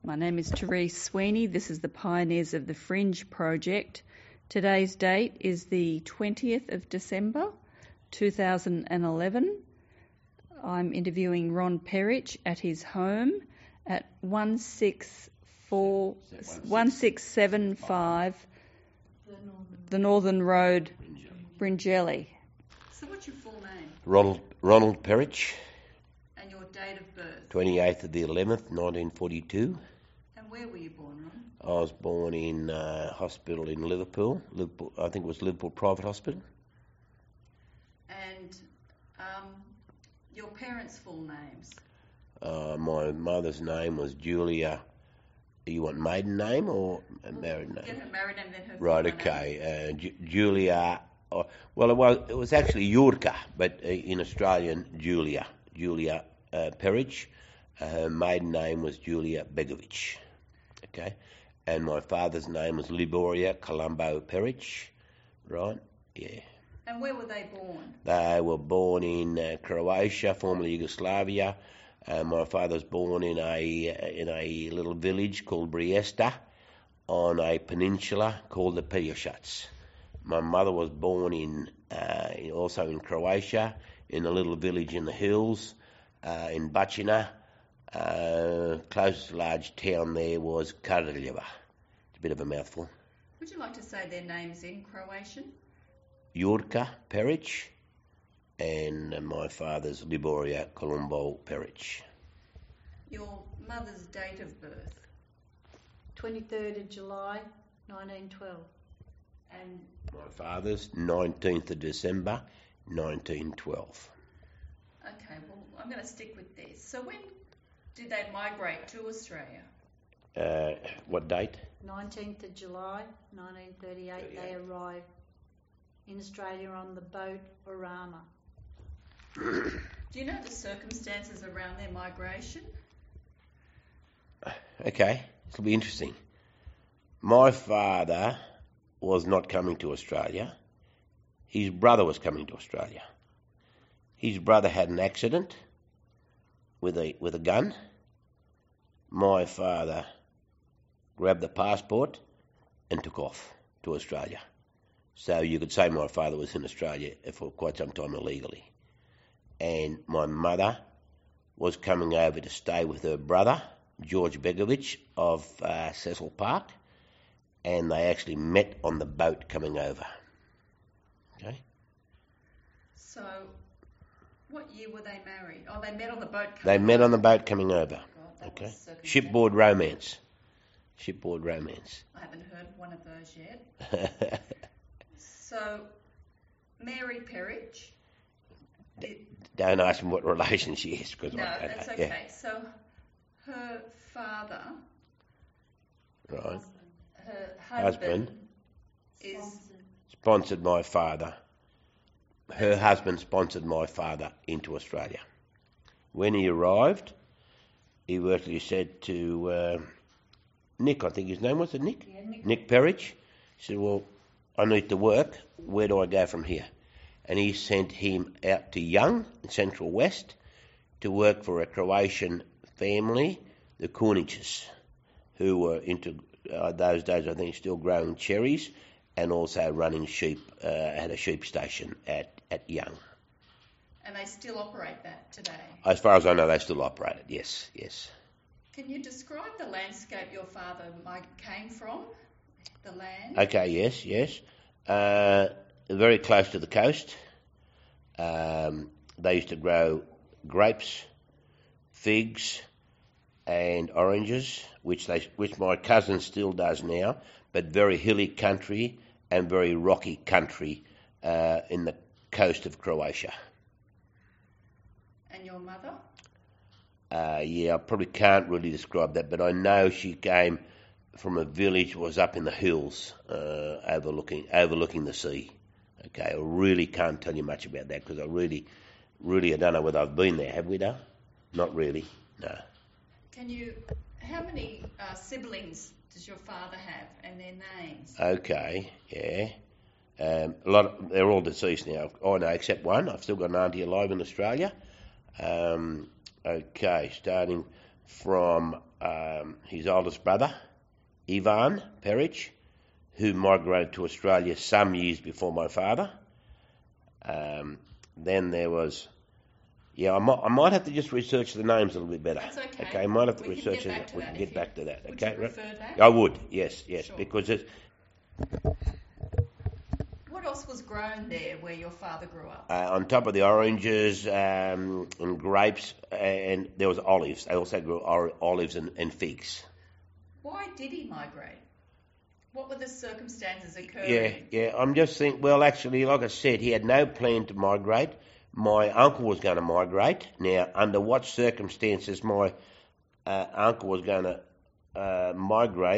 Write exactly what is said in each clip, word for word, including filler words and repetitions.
My name is Therese Sweeney. This is the Pioneers of the Fringe project. Today's date is the twentieth of December, two thousand eleven. I'm interviewing Ron Perich at his home at one six four, one six seven five the Northern Road, Bringelly. So what's your full name? Ronald Ronald Perich. And your date of birth? twenty-eighth of the eleventh, nineteen forty-two. And where were you born, Ron? I was born in a hospital in Liverpool. Liverpool. I think it was Liverpool Private Hospital. And um, your parents' full names? Uh, my mother's name was Julia. You want maiden name or a married name? Get her married name, then her Right, full okay. name. Uh, Ju- Julia. Uh, well, it was, it was actually Jurka, but uh, in Australian, Julia. Julia uh, Perich. Uh, her maiden name was Julia Begovic. Okay. And my father's name was Liboria Colombo Perich. Right? Yeah. And where were they born? They were born in uh, Croatia, formerly Yugoslavia. Uh, my father was born in a in a little village called Briesta on a peninsula called the Pelješac. My mother was born in uh, also in Croatia in a little village in the hills uh, in Bacina. Uh, closest large town there was Karaljeva. It's a bit of a mouthful. Would you like to say their names in Croatian? Jurka Perich and uh, my father's Liboria Colombo Perich. Your mother's date of birth? twenty-third of July, nineteen twelve. And My father's nineteenth of December, nineteen twelve. okay, well, I'm going to stick with this. So when did they migrate to Australia? Uh, what date? nineteenth of July, nineteen thirty-eight, they thirty-eight. arrived in Australia on the boat Orama. Do you know the circumstances around their migration? Okay, this will be interesting. My father was not coming to Australia. His brother was coming to Australia. His brother had an accident with a with a gun. My father grabbed the passport and took off to Australia. So you could say my father was in Australia for quite some time illegally. And my mother was coming over to stay with her brother, George Begovic of uh, Cecil Park, and they actually met on the boat coming over. Okay? So what year were they married? Oh, they met on the boat. They coming met on over. the boat coming over. God, that Okay? was circumstantial. Shipboard romance. Shipboard romance. I haven't heard one of those yet. So Mary Perich. It, Don't ask me what relation she is, because no, I don't that's know. okay. So her father, Yeah, right. her husband, Husband. is Sponsored my father. Her husband sponsored my father into Australia. When he arrived, he virtually said to uh, Nick, I think his name was, it Nick? Yeah, Nick. Nick Perich. He said, well, I need to work. Where do I go from here? And he sent him out to Young, in Central West, to work for a Croatian family, the Kuniches, who were into, uh, those days I think, still growing cherries and also running sheep, uh, had a sheep station at, at Young. and they still operate that today. As far as I know, they still operate it, yes, yes. Can you describe the landscape your father might came from? The land? Okay, yes, yes. Uh, very close to the coast. Um, they used to grow grapes, figs, and oranges, which they, which my cousin still does now, but very hilly country and very rocky country uh, in the coast of Croatia. And your mother? Uh, yeah, I probably can't really describe that, but I know she came from a village, was up in the hills, uh, overlooking overlooking the sea. Okay, I really can't tell you much about that because I really, really, I don't know whether I've been there. Have we, though? Not really, no. Can you, how many uh, siblings does your father have and their names? Okay, yeah. Um, a lot. Of, they're all deceased now. I know, except one. I've still got an auntie alive in Australia. Um, okay, starting from um, his oldest brother, Ivan Peric, who migrated to Australia some years before my father. Um, then there was, yeah, I might, I might have to just research the names a little bit better. That's okay. Okay, I might have to We can research get it. back to We that can if get you- back to that. would Okay, you right? prefer that? I would, yes, yes, Sure. because it's, What else was grown there where your father grew up? uh, on top of the oranges um, and grapes, and there was olives. They also grew or- olives and, and figs. Why did he migrate? What were the circumstances occurring? Yeah, yeah. I'm just thinking. Well, actually, like I said, he had no plan to migrate. My uncle was going to migrate. Now, under what circumstances my uh, uncle was going to uh, migrate?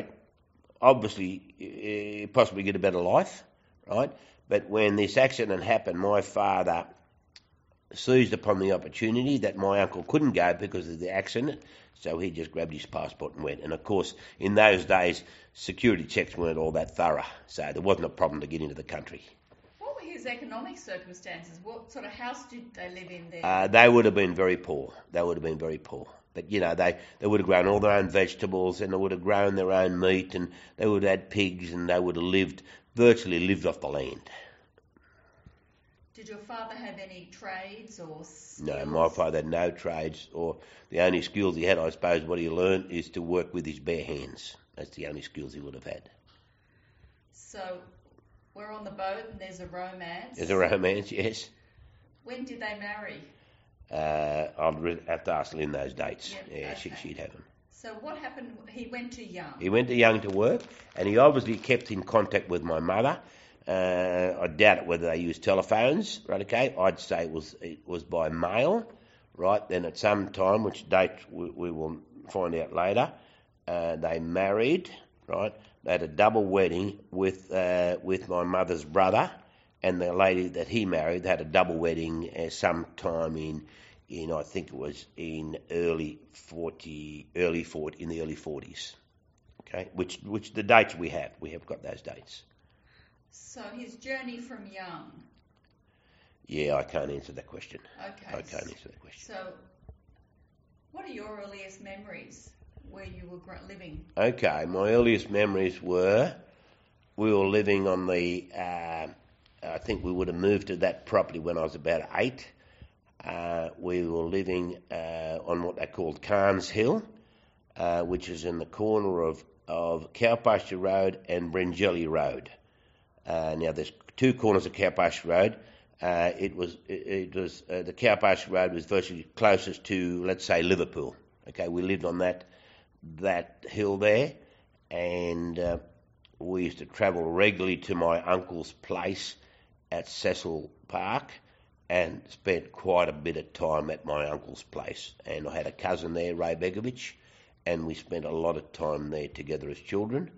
Obviously, uh, possibly get a better life, right? But when this accident happened, my father seized upon the opportunity that my uncle couldn't go because of the accident, so he just grabbed his passport and went. And of course, in those days, security checks weren't all that thorough, so there wasn't a problem to get into the country. What were his economic circumstances? What sort of house did they live in there? Uh, they would have been very poor. They would have been very poor. But, you know, they, they would have grown all their own vegetables and they would have grown their own meat and they would have had pigs and they would have lived, virtually lived off the land. Did your father have any trades or skills? No, my father had no trades, or the only skills he had, I suppose, what he learned is to work with his bare hands. That's the only skills he would have had. So we're on the boat and there's a romance. There's a romance, yes. When did they marry? Uh, I'll re- have to ask Lynn those dates. Yep, yeah, she, okay. she'd have them. So what happened? He went to Young. He went to Young to work, and he obviously kept in contact with my mother. Uh, I doubt it whether they used telephones, right? Okay, I'd say it was it was by mail, right? Then at some time, which date we, we will find out later, uh, they married, right? They had a double wedding with uh, with my mother's brother, and the lady that he married. They had a double wedding uh, sometime in in I think it was in early forty, early forty in the early forties. Okay, which which the dates we have, we have got those dates. So his journey from Young. Yeah, I can't answer that question. Okay. I can't answer that question. So what are your earliest memories where you were gr- living? Okay, my earliest memories were we were living on the. Uh, I think we would have moved to that property when I was about eight. Uh, we were living uh, on what they called Carnes Hill, uh, which is in the corner of of Cowpasture Road and Bringelly Road. Uh, now, there's two corners of Cowpasture Road. Uh, it was it, it was uh, the Cowpasture Road was virtually closest to, let's say, Liverpool. Okay, we lived on that that hill there, and uh, we used to travel regularly to my uncle's place at Cecil Park, and spent quite a bit of time at my uncle's place. And I had a cousin there, Ray Begovic, and we spent a lot of time there together as children,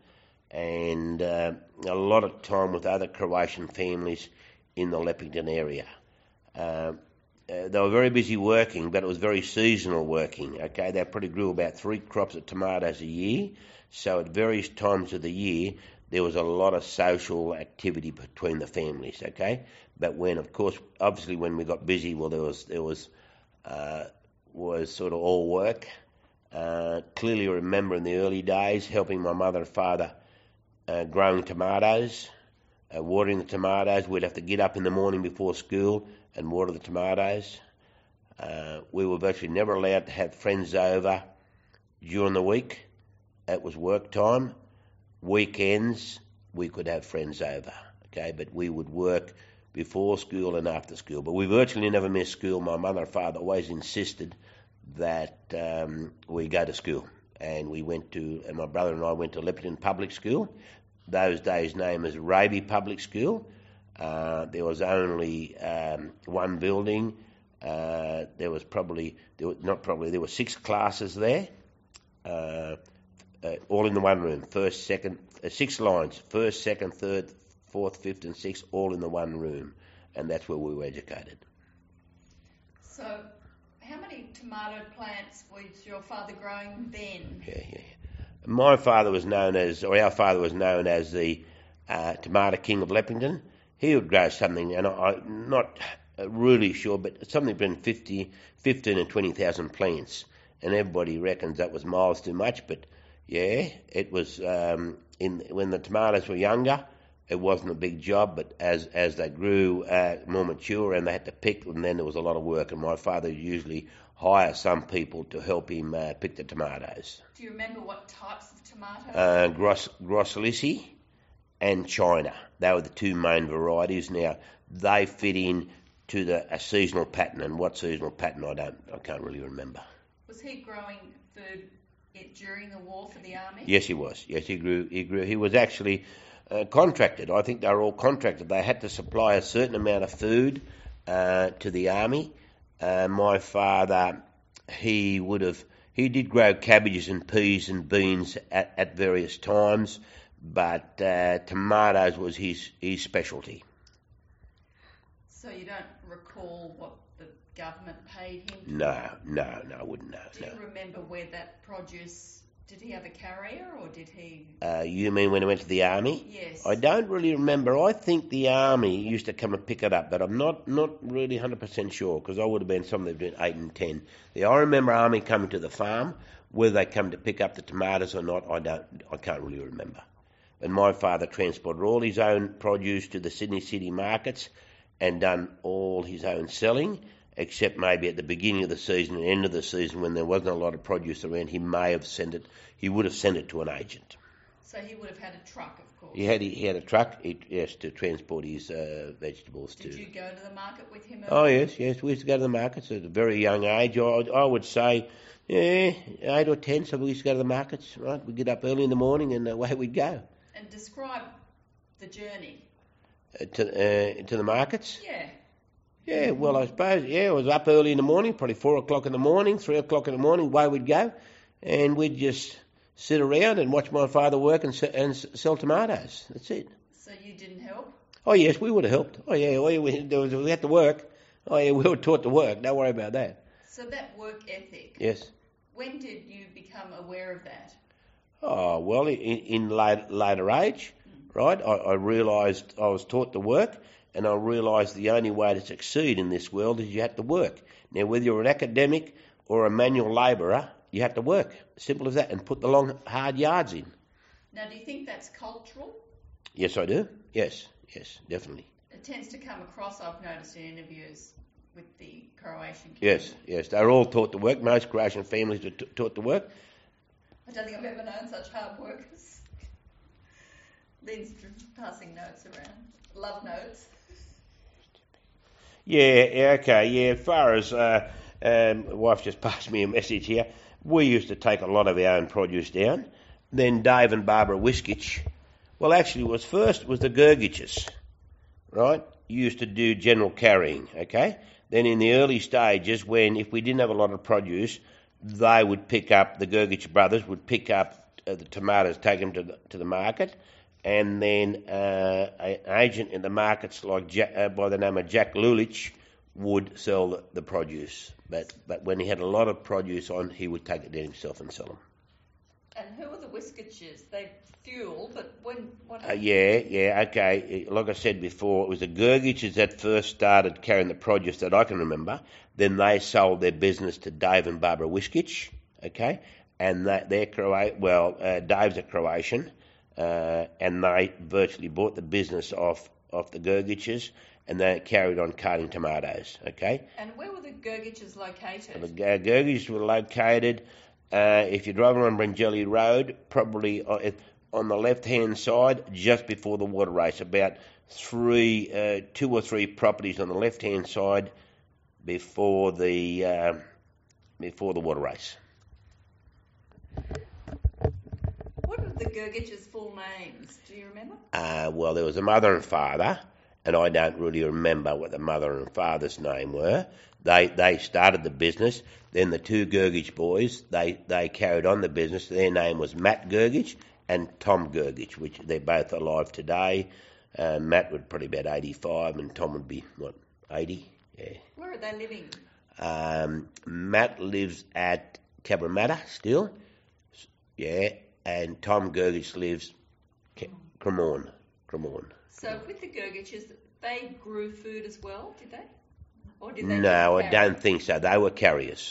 and uh, a lot of time with other Croatian families in the Leppington area. Uh, uh, they were very busy working, but it was very seasonal working. Okay, they probably grew about three crops of tomatoes a year, so at various times of the year there was a lot of social activity between the families. Okay, but when, of course, obviously when we got busy, well, there was there was uh, was sort of all work. Uh, clearly remember in the early days helping my mother and father uh, growing tomatoes, uh, watering the tomatoes. We'd have to get up in the morning before school and water the tomatoes. Uh, we were virtually never allowed to have friends over during the week. It was work time. Weekends, we could have friends over, okay, but we would work before school and after school. But we virtually never missed school. My mother and father always insisted that um, we go to school, and we went to, and my brother and I went to Leppington Public School. Those days named as Raby Public School. Uh, there was only um, one building. Uh, there was probably, there was, not probably, there were six classes there, uh, uh, all in the one room. First, second, uh, six lines. First, second, third, fourth, fifth, and sixth, all in the one room, and that's where we were educated. So, how many tomato plants was your father growing then? Yeah, yeah. My father was known as, or our father was known as the uh, Tomato King of Leppington. He would grow something, and I, I'm not really sure, but something between fifty, fifteen and twenty thousand plants. and everybody reckons that was miles too much, but yeah, it was. Um, in when the tomatoes were younger, it wasn't a big job, but as as they grew uh, more mature and they had to pick, and then there was a lot of work. And my father usually hire some people to help him uh, pick the tomatoes. Do you remember what types of tomatoes? Uh, Gros Grosselissi and China. They were the two main varieties. Now they fit in to the a seasonal pattern, and what seasonal pattern I don't, I can't really remember. Was he growing food i- during the war for the army? Yes, he was. Yes, he grew. He grew. He was actually uh, contracted. I think they were all contracted. They had to supply a certain amount of food uh, to the army. Uh, my father, he would have. He did grow cabbages and peas and beans at, at various times, but uh, tomatoes was his his specialty. So you don't recall what the government paid him? No, no, no, I wouldn't know. Do No. you remember where that produce, did he have a carrier or did he? Uh, you mean when he went to the army? Yes. I don't really remember. I think the army used to come and pick it up, but I'm not, not really one hundred percent sure because I would have been somewhere between eight and ten. The, I remember army coming to the farm. Whether they come to pick up the tomatoes or not, I don't. I can't really remember. And my father transported all his own produce to the Sydney city markets and done all his own selling, except maybe at the beginning of the season and end of the season when there wasn't a lot of produce around, he may have sent it, he would have sent it to an agent. So he would have had a truck, of course. He had he had a truck, he, yes, to transport his uh, vegetables Did to. you go to the market with him? Oh yes, yes, we used to go to the markets at a very young age. I, I would say, yeah, eight or ten. So we used to go to the markets. Right, we'd get up early in the morning and away we'd go And describe the journey. uh, to uh, to the markets. Yeah. Yeah, well, I suppose, yeah, I was up early in the morning, probably four o'clock in the morning, three o'clock in the morning, away we'd go, and we'd just sit around and watch my father work and, se- and s- sell tomatoes. That's it. So you didn't help? Oh, yes, we would have helped. Oh, yeah, we, we, there was, we had to work. Oh, yeah, we were taught to work. Don't worry about that. So that work ethic. Yes. When did you become aware of that? Oh, well, in, in late, later age, right, I, I realised I was taught to work, and I realised the only way to succeed in this world is you have to work. Now, whether you're an academic or a manual labourer, you have to work. Simple as that, and put the long, hard yards in. Now, do you think that's cultural? Yes, I do. Yes, yes, definitely. It tends to come across, I've noticed in interviews with the Croatian community. Yes, yes, they're all taught to work. Most Croatian families are t- taught to work. I don't think I've ever known such hard workers. Lynn's passing notes around. Love notes. Yeah, yeah, okay, yeah. As far as uh, um, my wife just passed me a message here, we used to take a lot of our own produce down. Then Dave and Barbara Wiskich, well, actually, it was first was the Gergiches, right? Used to do general carrying, okay? Then in the early stages, when if we didn't have a lot of produce, they would pick up, the Gergich brothers would pick up uh, the tomatoes, take them to the, to the market, and then uh, an agent in the markets like Jack, uh, by the name of Jack Lulich would sell the, the produce. But but when he had a lot of produce on, he would take it down himself and sell them. And who are the Wiskitches? They fuel, but when... What Uh, yeah, yeah, okay. Like I said before, it was the Gergiches that first started carrying the produce that I can remember. Then they sold their business to Dave and Barbara Wiskich, okay? And that they're Croat. Well, uh, Dave's a Croatian. Uh, and they virtually bought the business off, off the Gergiches, and they carried on carting tomatoes, okay? And where were the Gergiches located? The uh, Gergiches were located, uh, if you're driving on Brangeli Road, probably on, on the left-hand side, just before the water race, about three, uh, two or three properties on the left-hand side before the uh, before the water race. What are the Gergiches' full names? Do you remember? Uh, well, there was a mother and father, and I don't really remember what the mother and father's name were. They they started the business. Then the two Gergich boys, they, they carried on the business. Their name was Matt Gergich and Tom Gergich, which they're both alive today. Uh, Matt would probably be about eighty-five, and Tom would be, what, eighty? Yeah. Where are they living? Um, Matt lives at Cabramatta still. Yeah. And Tom Gergich lives K- Cremorne. Cremorne. So with the Gergiches, they grew food as well, did they? Or did they No, just I carry? don't think so. They were carriers.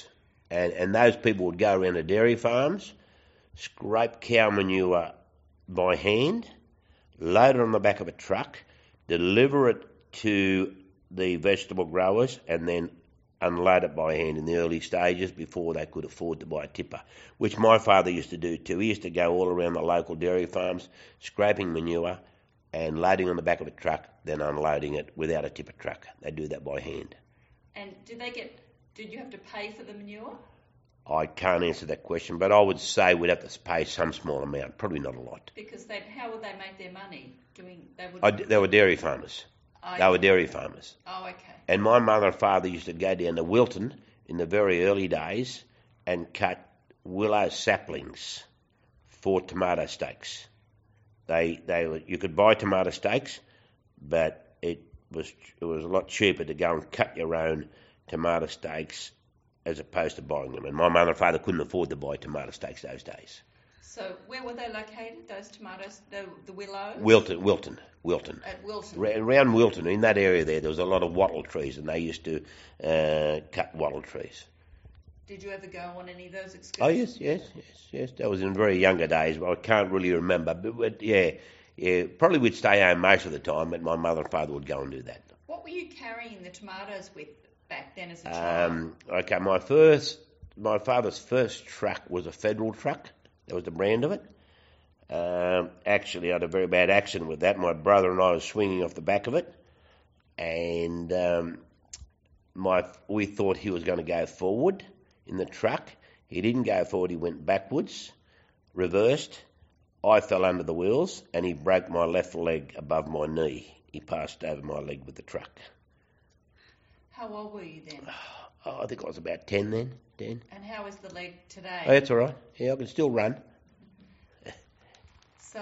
And, and those people would go around the dairy farms, scrape cow manure by hand, load it on the back of a truck, deliver it to the vegetable growers, and then unload it by hand in the early stages before they could afford to buy a tipper, which my father used to do too. He used to go all around the local dairy farms, scraping manure and loading on the back of a truck, then unloading it without a tipper truck. They do that by hand. And did they get? Did you have to pay for the manure? I can't answer that question, but I would say we'd have to pay some small amount, probably not a lot. Because they, how would they make their money? Doing they would. I, they were dairy farmers. Oh, They were dairy farmers. Oh, okay. And my mother and father used to go down to Wilton in the very early days and cut willow saplings for tomato stakes. They they were, you could buy tomato stakes, but it was it was a lot cheaper to go and cut your own tomato stakes as opposed to buying them. And my mother and father couldn't afford to buy tomato stakes those days. So where were they located? Those tomatoes, the the willows. Wilton, Wilton, Wilton. At Wilton. Ra- Around Wilton, in that area there, there was a lot of wattle trees, and they used to uh, cut wattle trees. Did you ever go on any of those excursions? Oh yes, yes, yes, yes. That was in very younger days. But I can't really remember. But, but yeah, yeah. Probably we'd stay home most of the time, but my mother and father would go and do that. What were you carrying the tomatoes with back then as a child? Um, okay, my first, my father's first truck was a Federal truck. That was the brand of it. Um, actually, I had a very bad accident with that. My brother and I were swinging off the back of it, and um, my we thought he was going to go forward in the truck. He didn't go forward. He went backwards, reversed. I fell under the wheels, and he broke my left leg above my knee. He passed over my leg with the truck. How old were you then? Oh, I think I was about ten then. Ten. And how is the leg today? Oh, that's all right. Yeah, I can still run. So,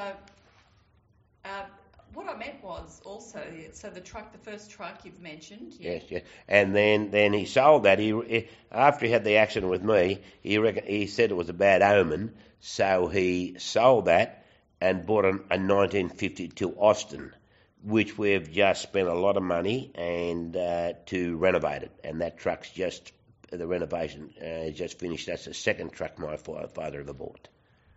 uh, what I meant was also, so the truck, the first truck you've mentioned. Yeah. Yes, yes. And then, then he sold that. He, he after he had the accident with me, he reckon, he said it was a bad omen, so he sold that and bought a, a nineteen fifty-two Austin, which we've just spent a lot of money and uh, to renovate it. And that truck's just the renovation uh, is just finished. That's the second truck my father ever bought.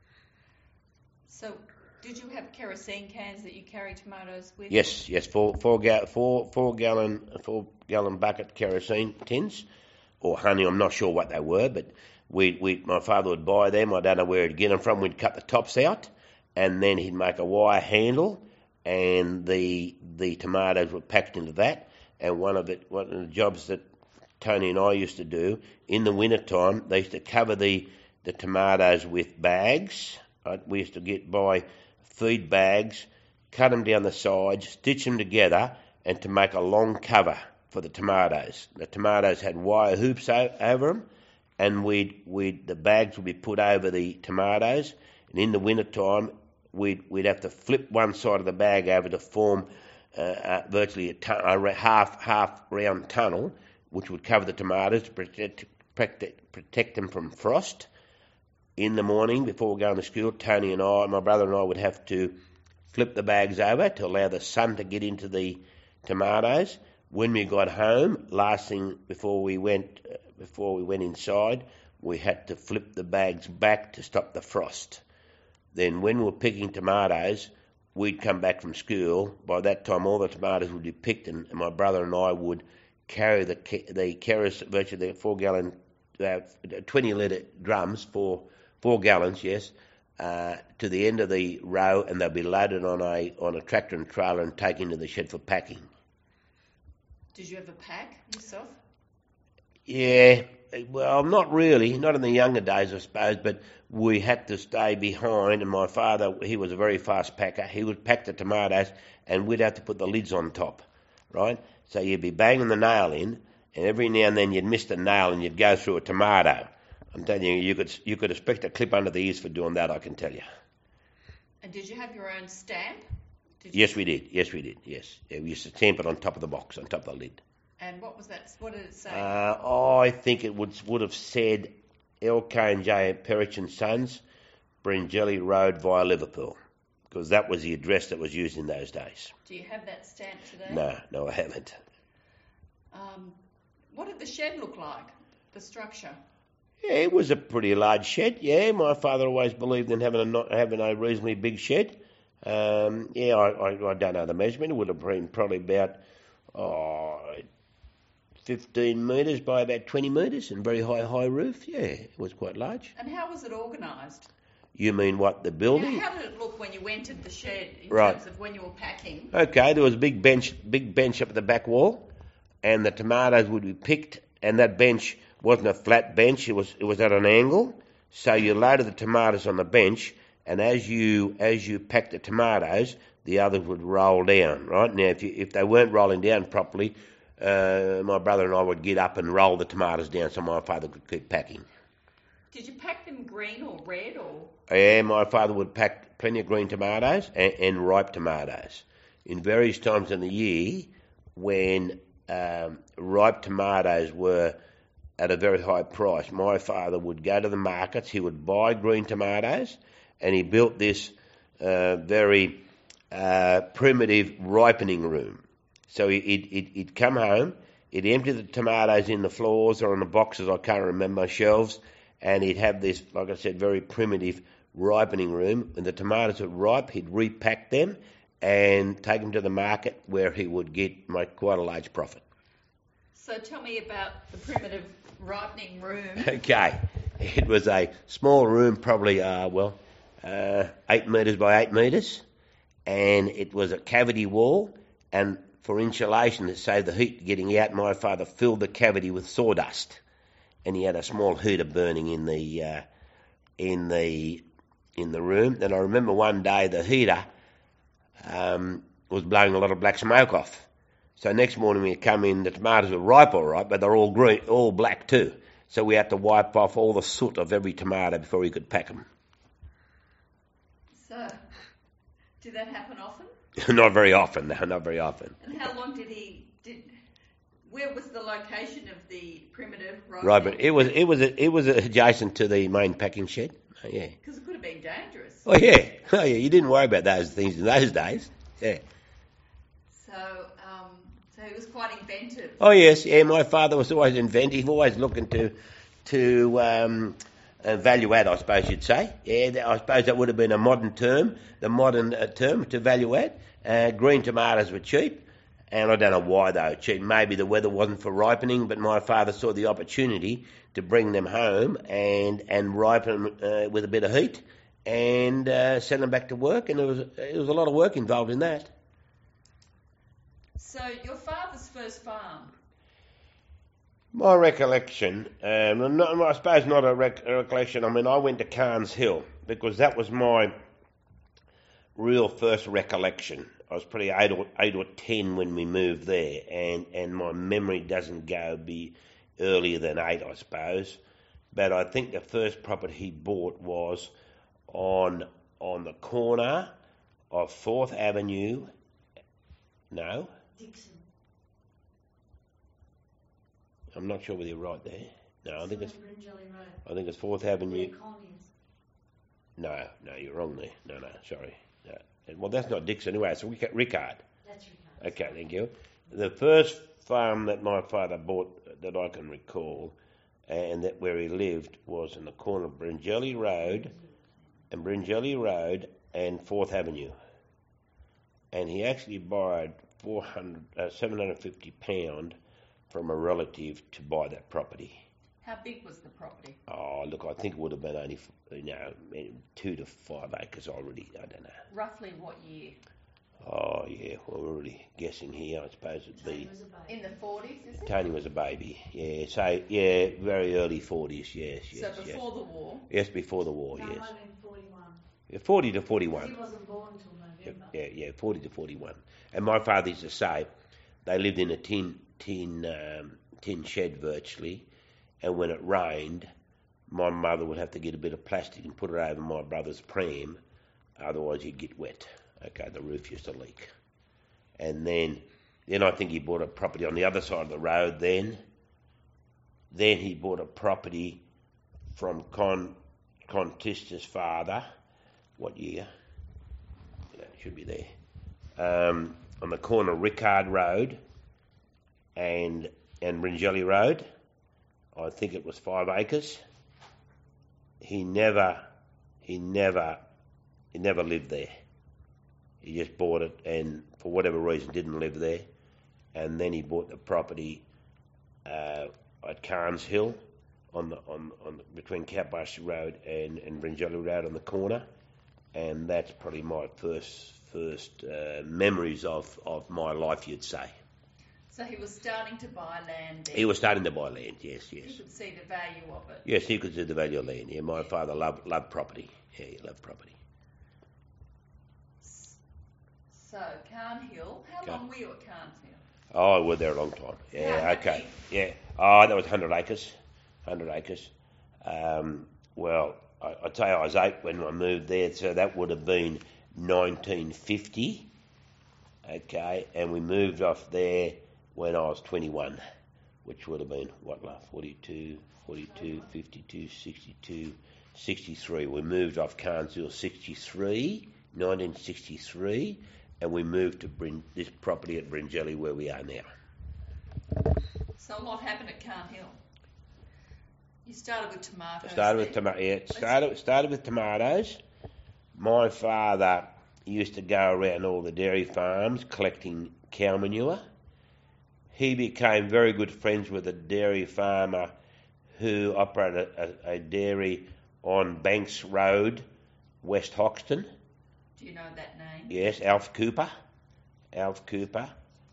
So, did you have kerosene cans that you carry tomatoes with? Yes, yes, four four ga- four four gallon four gallon bucket kerosene tins, or honey. I'm not sure what they were, but we we my father would buy them. I don't know where he'd get them from. We'd cut the tops out, and then he'd make a wire handle, and the the tomatoes were packed into that. And one of it, one of the jobs that Tony and I used to do in the winter time, they used to cover the the tomatoes with bags. Right? We used to get by feed bags, cut them down the sides, stitch them together, and to make a long cover for the tomatoes. The tomatoes had wire hoops o- over them, and we'd, we'd, the bags would be put over the tomatoes, and in the winter time, we'd, we'd have to flip one side of the bag over to form uh, uh, virtually a, tu- a half, half round tunnel, which would cover the tomatoes to protect, protect, protect them from frost. In the morning, before going to school, Tony and I, my brother and I, would have to flip the bags over to allow the sun to get into the tomatoes. When we got home, last thing before we went uh, before we went inside, we had to flip the bags back to stop the frost. Then, when we were picking tomatoes, we'd come back from school. By that time, all the tomatoes would be picked, and, and my brother and I would carry the the kerosene, virtually the four gallon, uh, twenty litre drums for. Four gallons, yes, uh, to the end of the row, and they'll be loaded on a on a tractor and trailer and taken to the shed for packing. Did you ever pack yourself? Yeah, well, not really, not in the younger days, I suppose, but we had to stay behind, and my father, he was a very fast packer. He would pack the tomatoes, and we'd have to put the lids on top, right? So you'd be banging the nail in, and every now and then you'd miss the nail and you'd go through a tomato. I'm telling you, you could you could expect a clip under the ears for doing that, I can tell you. And did you have your own stamp? Did you... Yes, we did. Yes, we did. Yes. Yeah, we used to stamp it on top of the box, on top of the lid. And what was that? What did it say? Uh, I think it would would have said L K and J Perich and Sons, Bringelly Road via Liverpool, because that was the address that was used in those days. Do you have that stamp today? No, no, I haven't. Um, what did the shed look like? The structure? Yeah, it was a pretty large shed. Yeah, my father always believed in having a not, having a reasonably big shed. Um, yeah, I, I, I don't know the measurement. It would have been probably about oh, fifteen metres by about twenty metres and very high, high roof. Yeah, it was quite large. And how was it organised? You mean what, the building? Yeah, how did it look when you entered the shed in Right. terms of when you were packing? Okay, there was a big bench, big bench up at the back wall, and the tomatoes would be picked, and that bench wasn't a flat bench, it was it was at an angle. So you loaded the tomatoes on the bench, and as you as you packed the tomatoes, the others would roll down, right? Now, if you, if they weren't rolling down properly, uh, my brother and I would get up and roll the tomatoes down so my father could keep packing. Did you pack them green or red or? Yeah, my father would pack plenty of green tomatoes and, and ripe tomatoes. In various times in the year, when um, ripe tomatoes were at a very high price, my father would go to the markets, he would buy green tomatoes, and he built this uh, very uh, primitive ripening room. So he'd, he'd, he'd come home, he'd empty the tomatoes in the floors or in the boxes, I can't remember, shelves, and he'd have this, like I said, very primitive ripening room. When the tomatoes were ripe, he'd repack them and take them to the market where he would get make quite a large profit. So tell me about the primitive ripening room. Okay, it was a small room, probably, uh, well, uh, eight metres by eight metres, and it was a cavity wall, and for insulation to save the heat getting out, my father filled the cavity with sawdust. And he had a small heater burning in the uh, in the in the room. And I remember one day the heater um, was blowing a lot of black smoke off. So next morning we come in, the tomatoes were ripe all right, but they're all green, all black too. So we had to wipe off all the soot of every tomato before we could pack them. So, did that happen often? Not very often, no, not very often. And how long did he did? Where was the location of the primitive ripening? Right, but it was it was it was adjacent to the main packing shed. Oh, yeah. Because it could have been dangerous. Oh yeah, oh yeah. You didn't worry about those things in those days. Yeah. So, um, so he was quite inventive. Oh yes, yeah. My father was always inventive, always looking to to um, uh, value add, I suppose you'd say. Yeah, I suppose that would have been a modern term, the modern uh, term to value add. Uh, green tomatoes were cheap. And I don't know why they were cheap. Maybe the weather wasn't for ripening, but my father saw the opportunity to bring them home and and ripen them uh, with a bit of heat and uh, send them back to work. And it was it was a lot of work involved in that. So your father's first farm? My recollection, um, not, I suppose not a, rec- a recollection. I mean, I went to Carnes Hill because that was my real first recollection. I was probably eight or eight or ten when we moved there, and, and my memory doesn't go be earlier than eight, I suppose. But I think the first property he bought was on on the corner of Fourth Avenue. No, Dixon. I'm not sure whether you're right there. No, I think it's Bringelly Road. I think it's Fourth Avenue. Where Con is. No, no, you're wrong there. No, no, sorry. No. Well, that's not Dixon anyway. It's Rick- Rickard. That's Ricardo. Okay, thank you. The first farm that my father bought that I can recall, and that where he lived, was in the corner of Bringelly Road, and Bringelly Road and Fourth Avenue. And he actually borrowed four hundred, uh, seven hundred fifty pound from a relative to buy that property. How big was the property? Oh, look, I think it would have been only, you know, two to five acres already. I don't know. Roughly what year? Oh, yeah, well, we're already guessing here. I suppose it'd Tony be... was a baby. In the forties, is it? Tony was a baby, yeah. So, yeah, very early forties, yes, yes, So yes. before the war? Yes, before the war, No, yes. might have been forty-one. Yeah, forty to He forty-one. wasn't born till Yeah, November. yeah, yeah, forty to forty-one. And my father used to say they lived in a tin, tin, um, tin shed virtually, and when it rained, my mother would have to get a bit of plastic and put it over my brother's pram, otherwise he'd get wet. Okay, the roof used to leak. And then, then I think he bought a property on the other side of the road then. Then he bought a property from Con, Contista's father. What year? Yeah, it should be there. Um, on the corner of Rickard Road and and Bringelly Road. I think it was five acres. he never, he never, he never lived there. He just bought it, and for whatever reason didn't live there. And then he bought the property uh, at Carnes Hill, on the on on the, between Catbushy Road and and Bringelly Road on the corner, and that's probably my first first uh, memories of of my life, you'd say. So he was starting to buy land there. He was starting to buy land, yes, yes. He could see the value of it. Yes, he could see the value of land. Yeah, my father loved loved property. Yeah, he loved property. So Carn Hill, how Car- long were you at Carn Hill? Oh, I was there a long time. Yeah, How okay. big? Yeah. Oh, that was one hundred acres. one hundred acres. Um, well, I, I tell you, I was eight when I moved there, so that would have been nineteen fifty. Okay, and we moved off there when I was twenty-one, which would have been, what, love, forty-two, forty-two, fifty-two, sixty-two, sixty-three. We moved off Carnesville sixty-three, nineteen sixty-three, and we moved to Brin- this property at Bringelly where we are now. So what happened at Carn Hill? You started with tomatoes. Started with then? tomato. Yeah, started started with tomatoes. My father used to go around all the dairy farms collecting cow manure. He became very good friends with a dairy farmer who operated a, a dairy on Banks Road, West Hoxton. Do you know that name? Yes, Alf Cooper. Alf Cooper.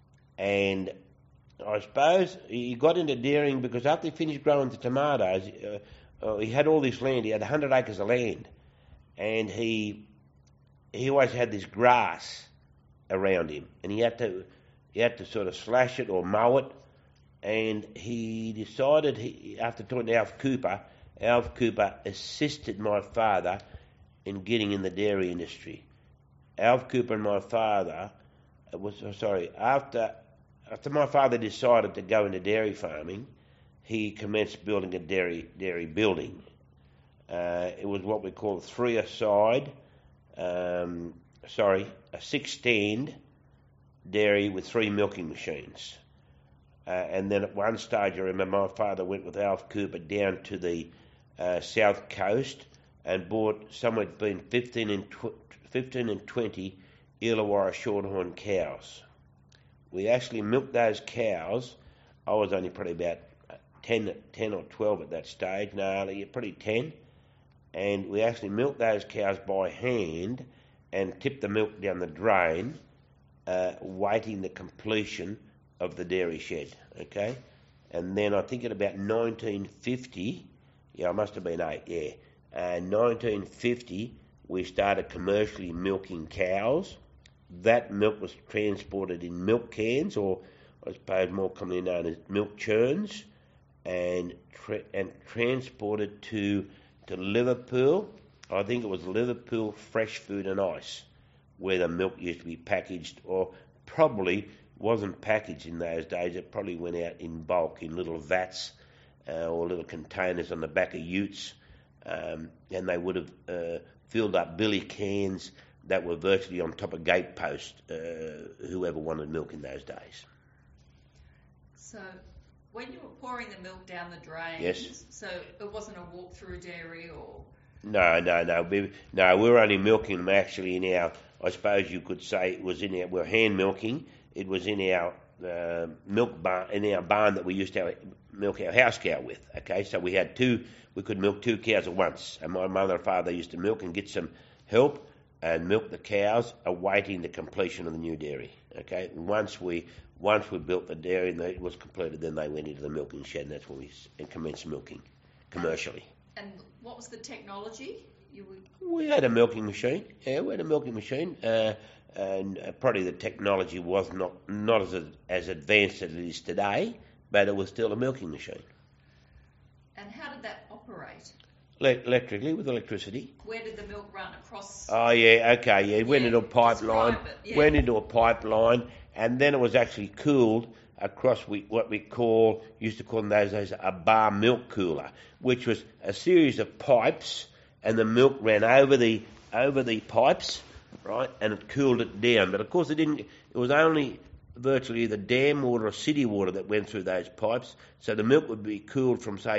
And I suppose he got into dairying because after he finished growing the tomatoes, uh, uh, he had all this land. He had one hundred acres of land. And he he always had this grass around him. And he had to he had to sort of slash it or mow it. And he decided, he, after talking to Alf Cooper, Alf Cooper assisted my father in getting in the dairy industry. Alf Cooper and my father was sorry after after my father decided to go into dairy farming, he commenced building a dairy dairy building. Uh, it was what we call a three-a-side, um, sorry, a six-stand dairy with three milking machines. Uh, and then at one stage, I remember my father went with Alf Cooper down to the uh, south coast and bought somewhere between fifteen and tw- fifteen and twenty Illawarra shorthorn cows. We actually milked those cows. I was only probably about ten, ten or twelve at that stage. No, you're probably ten. And we actually milked those cows by hand and tipped the milk down the drain, uh, waiting the completion of the dairy shed. Okay, and then I think at about nineteen fifty, yeah, I must have been eight. Yeah, uh, nineteen fifty, we started commercially milking cows. That milk was transported in milk cans, or I suppose more commonly known as milk churns, and tra- and transported to to Liverpool. I think it was Liverpool Fresh Food and Ice, where the milk used to be packaged, or probably wasn't packaged in those days. It probably went out in bulk in little vats uh, or little containers on the back of utes, um, and they would have uh, filled up billy cans that were virtually on top of gateposts, uh, whoever wanted milk in those days. So when you were pouring the milk down the drains, Yes. so it wasn't a walk-through dairy or... No, no, no. We, no, we were only milking them actually in our, I suppose you could say it was in our, we were hand milking. It was in our uh, milk barn, in our barn that we used to have, milk our house cow with. Okay, so we had two, we could milk two cows at once. And my mother and father used to milk and get some help and milk the cows, awaiting the completion of the new dairy. Okay, and once we once we built the dairy and it was completed, then they went into the milking shed, and that's when we s- and commenced milking commercially. And what was the technology? You would... We had a milking machine. Yeah, we had a milking machine, uh, and uh, probably the technology was not not as as advanced as it is today, but it was still a milking machine. And how did that operate? Le- electrically, with electricity. Where did the milk run across? Oh yeah, okay, yeah. It went Yeah, into a pipeline. describe it, yeah. Went into a pipeline, and then it was actually cooled across we, what we call used to call in those days a bar milk cooler, which was a series of pipes, and the milk ran over the over the pipes, right, and it cooled it down. But of course, it didn't. It was only virtually either dam water or city water that went through those pipes, so the milk would be cooled from say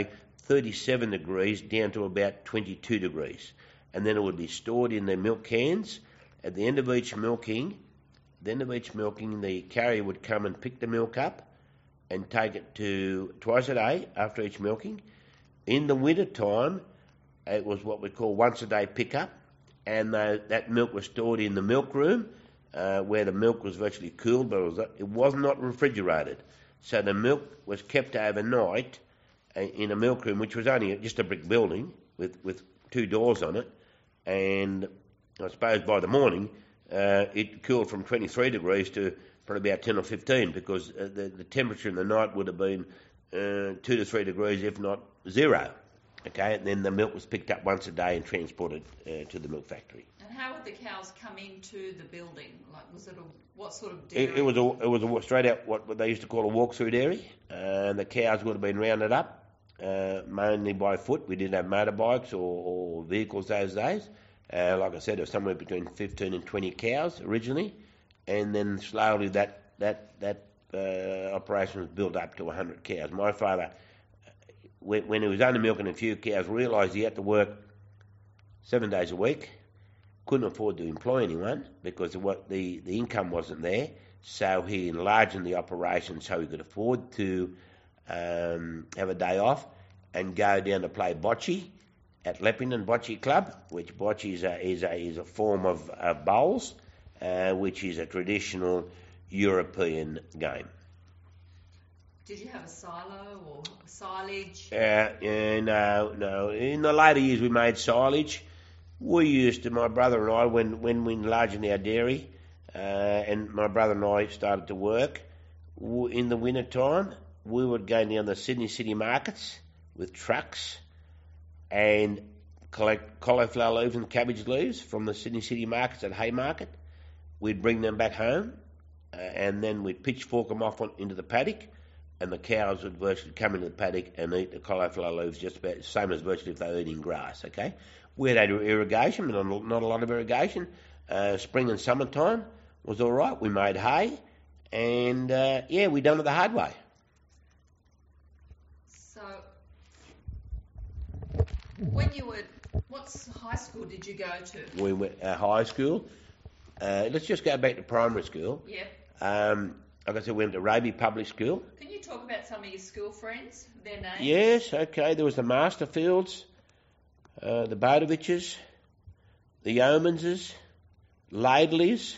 thirty-seven degrees down to about twenty-two degrees. And then it would be stored in the milk cans. At the end of each milking, the end of each milking, the carrier would come and pick the milk up and take it to twice a day after each milking. In the winter time, it was what we call once a day pickup, and uh, that milk was stored in the milk room uh, where the milk was virtually cooled, but it was, it was not refrigerated. So the milk was kept overnight in a milk room, which was only just a brick building with, with two doors on it, and I suppose by the morning uh, it cooled from twenty-three degrees to probably about ten or fifteen, because uh, the, the temperature in the night would have been uh, two to three degrees, if not zero. Okay, and then the milk was picked up once a day and transported uh, to the milk factory. And how would the cows come into the building? Like, was it a what sort of dairy? It, it was a it was a straight out what, what they used to call a walk-through dairy, uh, and the cows would have been rounded up uh, mainly by foot. We didn't have motorbikes or, or vehicles those days. Uh, like I said, it was somewhere between fifteen and twenty cows originally, and then slowly that that that uh, operation was built up to one hundred cows. My father, when, when he was only milking a few cows, realised he had to work seven days a week. Couldn't afford to employ anyone because the, the, the income wasn't there. So he enlarged the operation so he could afford to um, have a day off and go down to play bocce at Leppington Bocce Club, which bocce is a, is a, is a form of uh, bowls, uh, which is a traditional European game. Did you have a silo or silage? Uh, uh, no, no. In the later years we made silage. We used to, my brother and I, when, when we enlarged our dairy, uh, and my brother and I started to work, in the winter time, we would go down the Sydney city markets with trucks and collect cauliflower leaves and cabbage leaves from the Sydney city markets at Haymarket. We'd bring them back home, uh, and then we'd pitchfork them off on, into the paddock, and the cows would virtually come into the paddock and eat the cauliflower leaves just about the same as virtually if they were eating grass, okay? We had irrigation, but not a lot of irrigation. Uh, spring and summertime was all right. We made hay, and uh, yeah, we done it the hard way. So, when you were, what high school did you go to? We went uh, high school. Uh, let's just go back to primary school. Yep. Um, like I said, we went to Raby Public School. Can you talk about some of your school friends, their names? Yes, okay. There was the Masterfields, uh, the Bodoviches, the Yeomanses, Laidleys,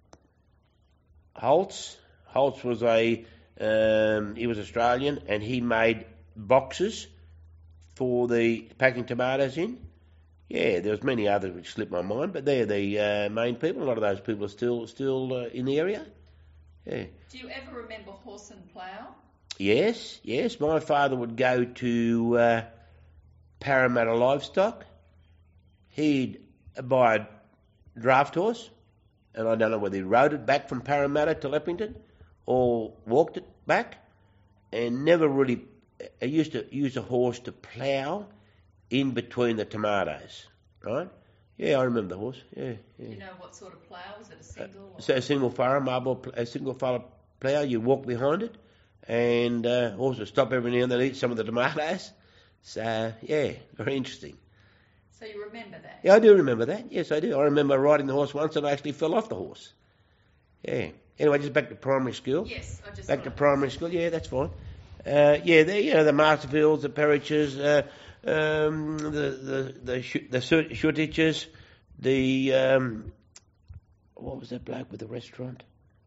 Holtz. Holtz was a, um, he was Australian, and he made boxes for the packing tomatoes in. Yeah, there was many others which slipped my mind, but they're the uh, main people. A lot of those people are still still uh, in the area. Yeah. Do you ever remember horse and plough? Yes, yes. My father would go to uh, Parramatta Livestock. He'd buy a draft horse, and I don't know whether he rode it back from Parramatta to Leppington or walked it back, and never really... I used to use a horse to plough in between the tomatoes, right? Yeah, I remember the horse. Yeah, yeah. Do you know what sort of plough? Was it a single? Uh, so a single furrow, marble, a single furrow plough. You walk behind it, and uh, horse would stop every now and then, eat some of the tomatoes. So yeah, very interesting. So you remember that? Yeah, I do remember that. Yes, I do. I remember riding the horse once and I actually fell off the horse. Yeah. Anyway, just back to primary school. Yes, I just back to primary school. Yeah, that's fine. Uh, yeah, the, you know, the Masterfields, the Perriches, uh, um, the the the sh- the Shutiches, the um, what was that bloke with the restaurant?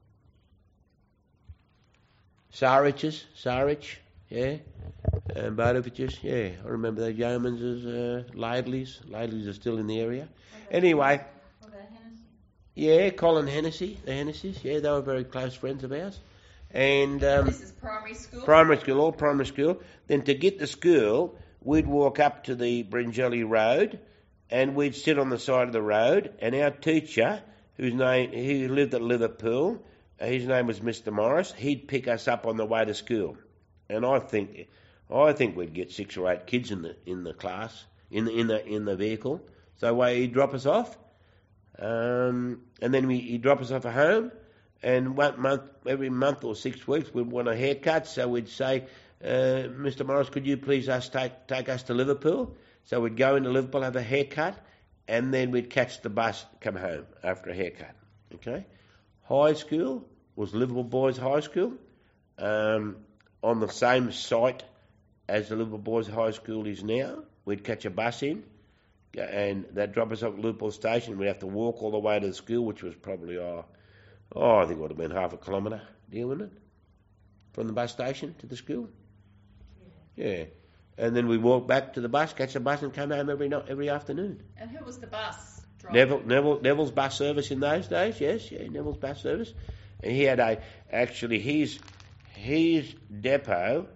Sariches, Sarich, yeah, and Bodoviches, yeah. I remember those Yeomanses, uh, Laidleys. Laidleys are still in the area. Anyway, What about Hennessy? yeah, Colin Hennessy, the Hennessy's, yeah, they were very close friends of ours. And um, this is primary school? Primary school, all primary school. Then to get to school, we'd walk up to the Bringelly Road, and we'd sit on the side of the road, and our teacher, whose name, he lived at Liverpool, his name was Mister Morris, he'd pick us up on the way to school. And I think I think we'd get six or eight kids in the in the class, in the in the in the vehicle. So way he'd drop us off. Um, and then we, he'd drop us off at home. And one month, every month or six weeks, we'd want a haircut. So we'd say, uh, Mister Morris, could you please us take take us to Liverpool? So we'd go into Liverpool, have a haircut, and then we'd catch the bus, come home after a haircut. Okay. High school was Liverpool Boys High School, um, on the same site as the Liverpool Boys High School is now. We'd catch a bus in, and they'd drop us off at Liverpool Station. We'd have to walk all the way to the school, which was probably, oh, oh I think it would have been half a kilometre, deal with it, from the bus station to the school. Yeah. yeah. And then we walk back to the bus, catch the bus, and come home every night, every afternoon. And who was the bus driver? Neville, Neville, Neville's bus service in those days, yes, yeah, Neville's bus service. And he had a, actually, his, his depot,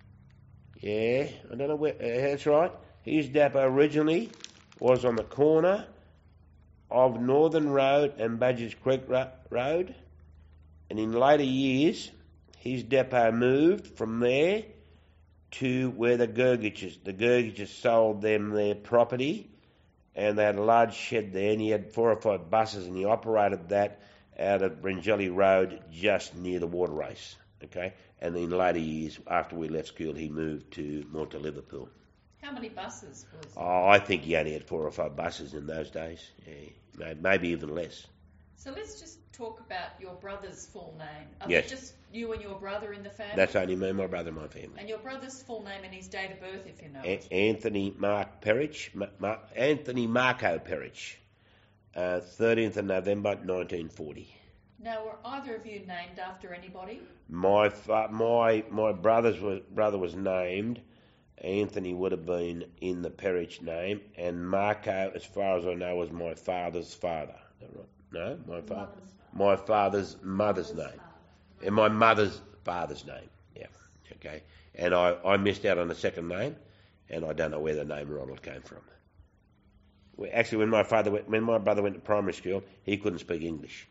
yeah, I don't know where, uh, that's right, his depot originally was on the corner of Northern Road and Badgers Creek Ro- Road. And in later years, his depot moved from there to where the Gergiches, the Gergiches sold them their property, and they had a large shed there, and he had four or five buses, and he operated that out of Bringelly Road, just near the water race. Okay, and in later years, after we left school, he moved to more to Liverpool. How many buses was there? Oh, I think he only had four or five buses in those days. Yeah, maybe even less. So let's just talk about your brother's full name. Are Yes. it just you and your brother in the family? That's only me, my brother, and my family. And your brother's full name and his date of birth, if you know A- it. Anthony Mark Perich, Ma- Ma- Anthony Marco Perich, uh, thirteenth of November, nineteen forty. Now, were either of you named after anybody? My fa- my my brother's was, brother was named. Anthony would have been in the Perich name, and Marco, as far as I know, was my father's father. Is that right? No, my father. My father's mother's name, and my mother's father's name. Yeah, okay. And I, I missed out on the second name, and I don't know where the name Ronald came from. Well, actually, when my father went, when my brother went to primary school, he couldn't speak English.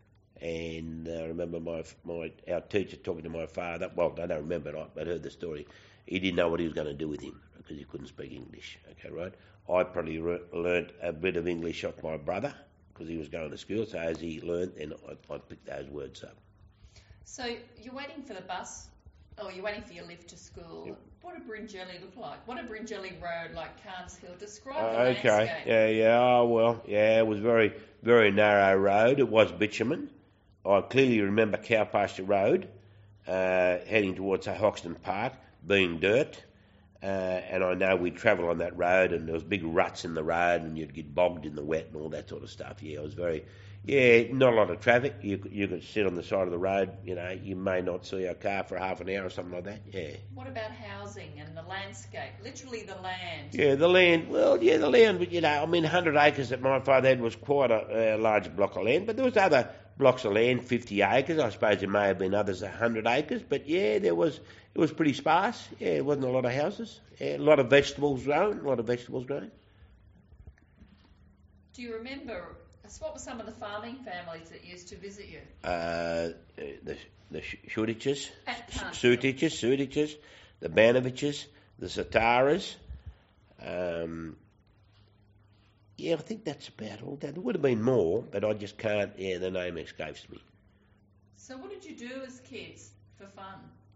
And I uh, remember my my our teacher talking to my father. Well, I don't remember it, but I heard the story. He didn't know what he was going to do with him because he couldn't speak English. Okay, right? I probably re- learnt a bit of English off my brother because he was going to school. So as he learnt, then I, I picked those words up. So you're waiting for the bus, or you're waiting for your lift to school. Yep. What did Bringelly look like? What did Bringelly Road, like Carnes Hill, describe the Uh, okay, landscape? yeah, yeah, oh, well, yeah, it was very, very narrow road. It was bitumen. I clearly remember Cow Pasture Road, uh, heading towards say, Hoxton Park, being dirt. Uh, and I know we'd travel on that road, and there was big ruts in the road, and you'd get bogged in the wet and all that sort of stuff. Yeah, it was very, yeah, not a lot of traffic. You could, you could sit on the side of the road. You know, you may not see a car for half an hour or something like that. Yeah. What about housing and the landscape? Literally the land. Yeah, the land. Well, yeah, the land. But you know, I mean, one hundred acres that my father had was quite a, a large block of land. But there was other blocks of land, fifty acres. I suppose there may have been others one hundred acres. But yeah, there was. It was pretty sparse. Yeah, it wasn't a lot of houses. Yeah, a lot of vegetables grown. A lot of vegetables grown. Do you remember, what were some of the farming families that used to visit you? Uh, the the Shutiches, At Carnes Hill. Sutiches, Sutiches, the Banoviches, the Sataras. Um, yeah, I think that's about all. There would have been more, but I just can't. Yeah, the name escapes me. So what did you do as kids for fun?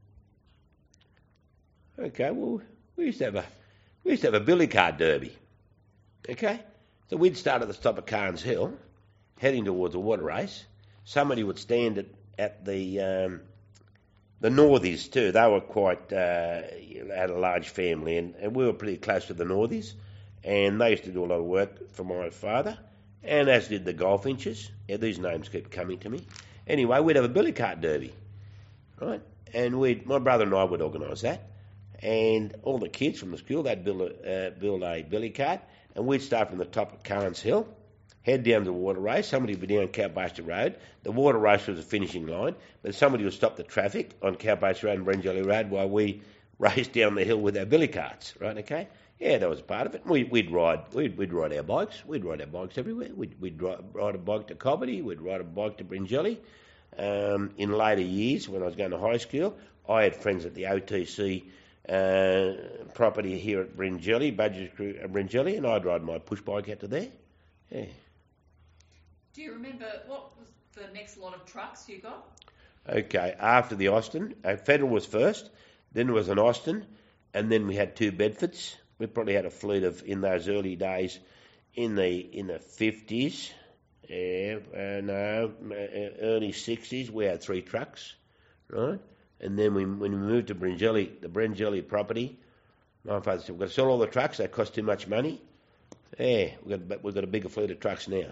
Okay, well, we used to have a we used to have a billy cart derby. Okay, so we'd start at the top of Carnes Hill, heading towards the water race. Somebody would stand at at the um, the Northies too. They were quite uh, had a large family, and, and we were pretty close to the Northies, and they used to do a lot of work for my father, and as did the Golfinches. Yeah, these names keep coming to me. Anyway, we'd have a billy cart derby, right? And we'd my brother and I would organise that. And all the kids from the school, they'd build a, uh, build a billy cart, and we'd start from the top of Carnes Hill, head down to the water race. Somebody would be down Cow Pasture Road. The water race was the finishing line, but somebody would stop the traffic on Cow Pasture Road and Bringelly Road while we raced down the hill with our billy carts, right, okay? Yeah, that was part of it. We, we'd ride we'd, we'd ride our bikes. We'd ride our bikes everywhere. We'd, we'd ride, ride a bike to Cobbity. We'd ride a bike to Bringelly. Um, in later years, when I was going to high school, I had friends at the O T C Uh, property here at Bringelly, Badgers Creek at Bringelly, and I'd ride my push bike out to there. Yeah. Do you remember what was the next lot of trucks you got? Okay, after the Austin, uh, Federal was first, Then there was an Austin, and then we had two Bedfords. We probably had a fleet of, in those early days, in the in the fifties, yeah, uh, no, early sixties, we had three trucks, right? And then we, when we moved to Bringelly, the Bringelly property, my father said, we've got to sell all the trucks, they cost too much money. Yeah, we've got, we've got a bigger fleet of trucks now.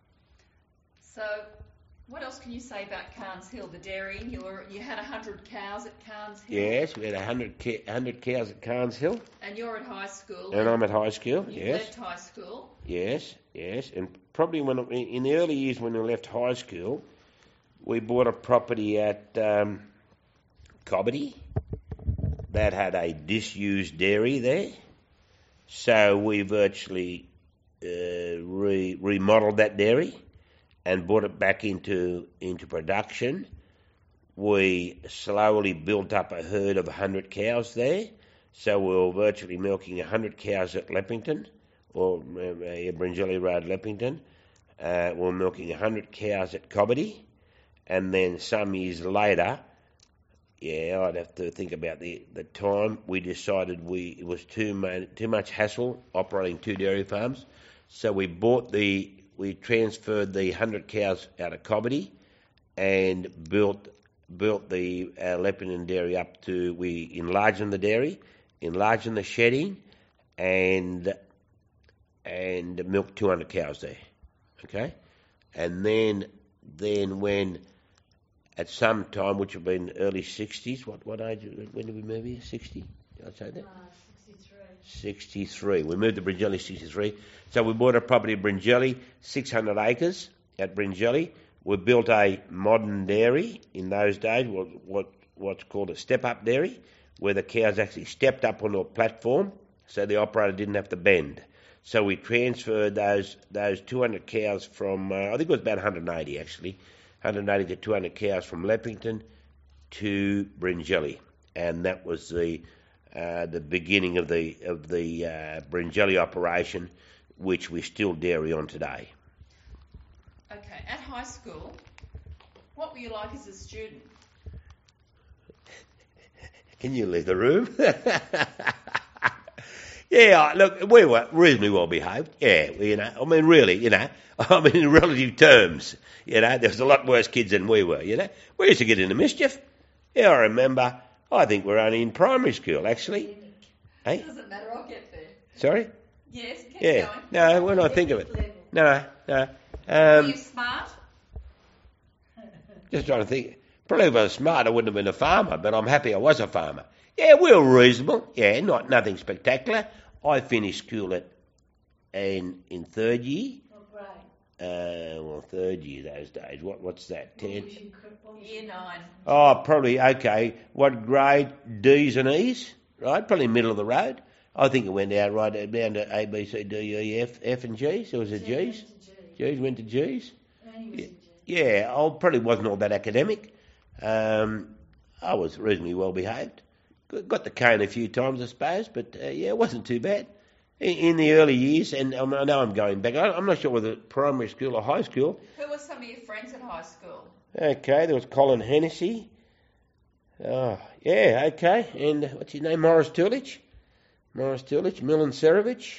So, what else can you say about Carnes Hill, the dairy? You were you had one hundred cows at Carnes Hill. Yes, we had one hundred, ca- one hundred cows at Carnes Hill. And you're at high school. And I'm at high school, you yes. left high school. Yes, yes. And probably when in the early years when we left high school, we bought a property at um, Cobbitty that had a disused dairy there. So we virtually uh, re- remodeled that dairy and brought it back into into production. We slowly built up a herd of one hundred cows there. So we were virtually milking one hundred cows at Leppington, or uh, Bringelly Road, Leppington. Uh, we were milking one hundred cows at Cobbitty. And then some years later, yeah, I'd have to think about the, the time, we decided we it was too, man, too much hassle operating two dairy farms. So we bought the, we transferred the one hundred cows out of Cobbitty and built built the uh, Leppington dairy up to, we enlarged the dairy, enlarged the shedding, and and milked two hundred cows there, okay? And then then when, at some time, which would have been early sixties, what what age, when did we move here, sixty? Did I say that? Uh, sixty-three. sixty-three. We moved to Bringelly, sixty-three. So we bought a property at Bringelly, six hundred acres at Bringelly. We built a modern dairy in those days, what, what what's called a step-up dairy, where the cows actually stepped up onto a platform so the operator didn't have to bend. So we transferred those those two hundred cows from, uh, I think it was about one hundred eighty actually, one hundred eighty to two hundred cows from Leppington to Bringelly. And that was the uh, the beginning of the of the uh, Bringelly operation, which we still dairy on today. Okay, at high school, what were you like as a student? Can you leave the room? Yeah, look, we were reasonably well behaved. Yeah, you know, I mean, really, you know, I mean, in relative terms, you know, there was a lot worse kids than we were, you know. We used to get into mischief. Yeah, I remember, I think we were only in primary school, actually. Hey? It doesn't matter, I'll get there. Sorry? Yes, keep Yeah, going. no, when I think of it. No, no. Were Um, you smart? just trying to think. Probably if I was smart, I wouldn't have been a farmer, but I'm happy I was a farmer. Yeah, we were reasonable. Yeah, not nothing spectacular. I finished school at in in third year. What grade? Uh, well, third year those days. What what's that? What Ten? was your cr- what was Year your- nine. Oh, probably okay. What grade? D's and E's, right? Probably middle of the road. I think it went out right down to A, B, C, D, E, F, F, and G's. There was a G G's. went to G. G's went to G's. Ernie was Yeah. a G. Yeah, I probably wasn't all that academic. Um, I was reasonably well behaved. Got got the cane a few times, I suppose, but uh, yeah, it wasn't too bad. In, in the early years, and um, I know I'm going back, I, I'm not sure whether primary school or high school. Who were some of your friends at high school? Okay, there was Colin Hennessy. Oh, yeah, okay. And uh, what's his name? Morris Tulich. Morris Tulich, Milan Serovich.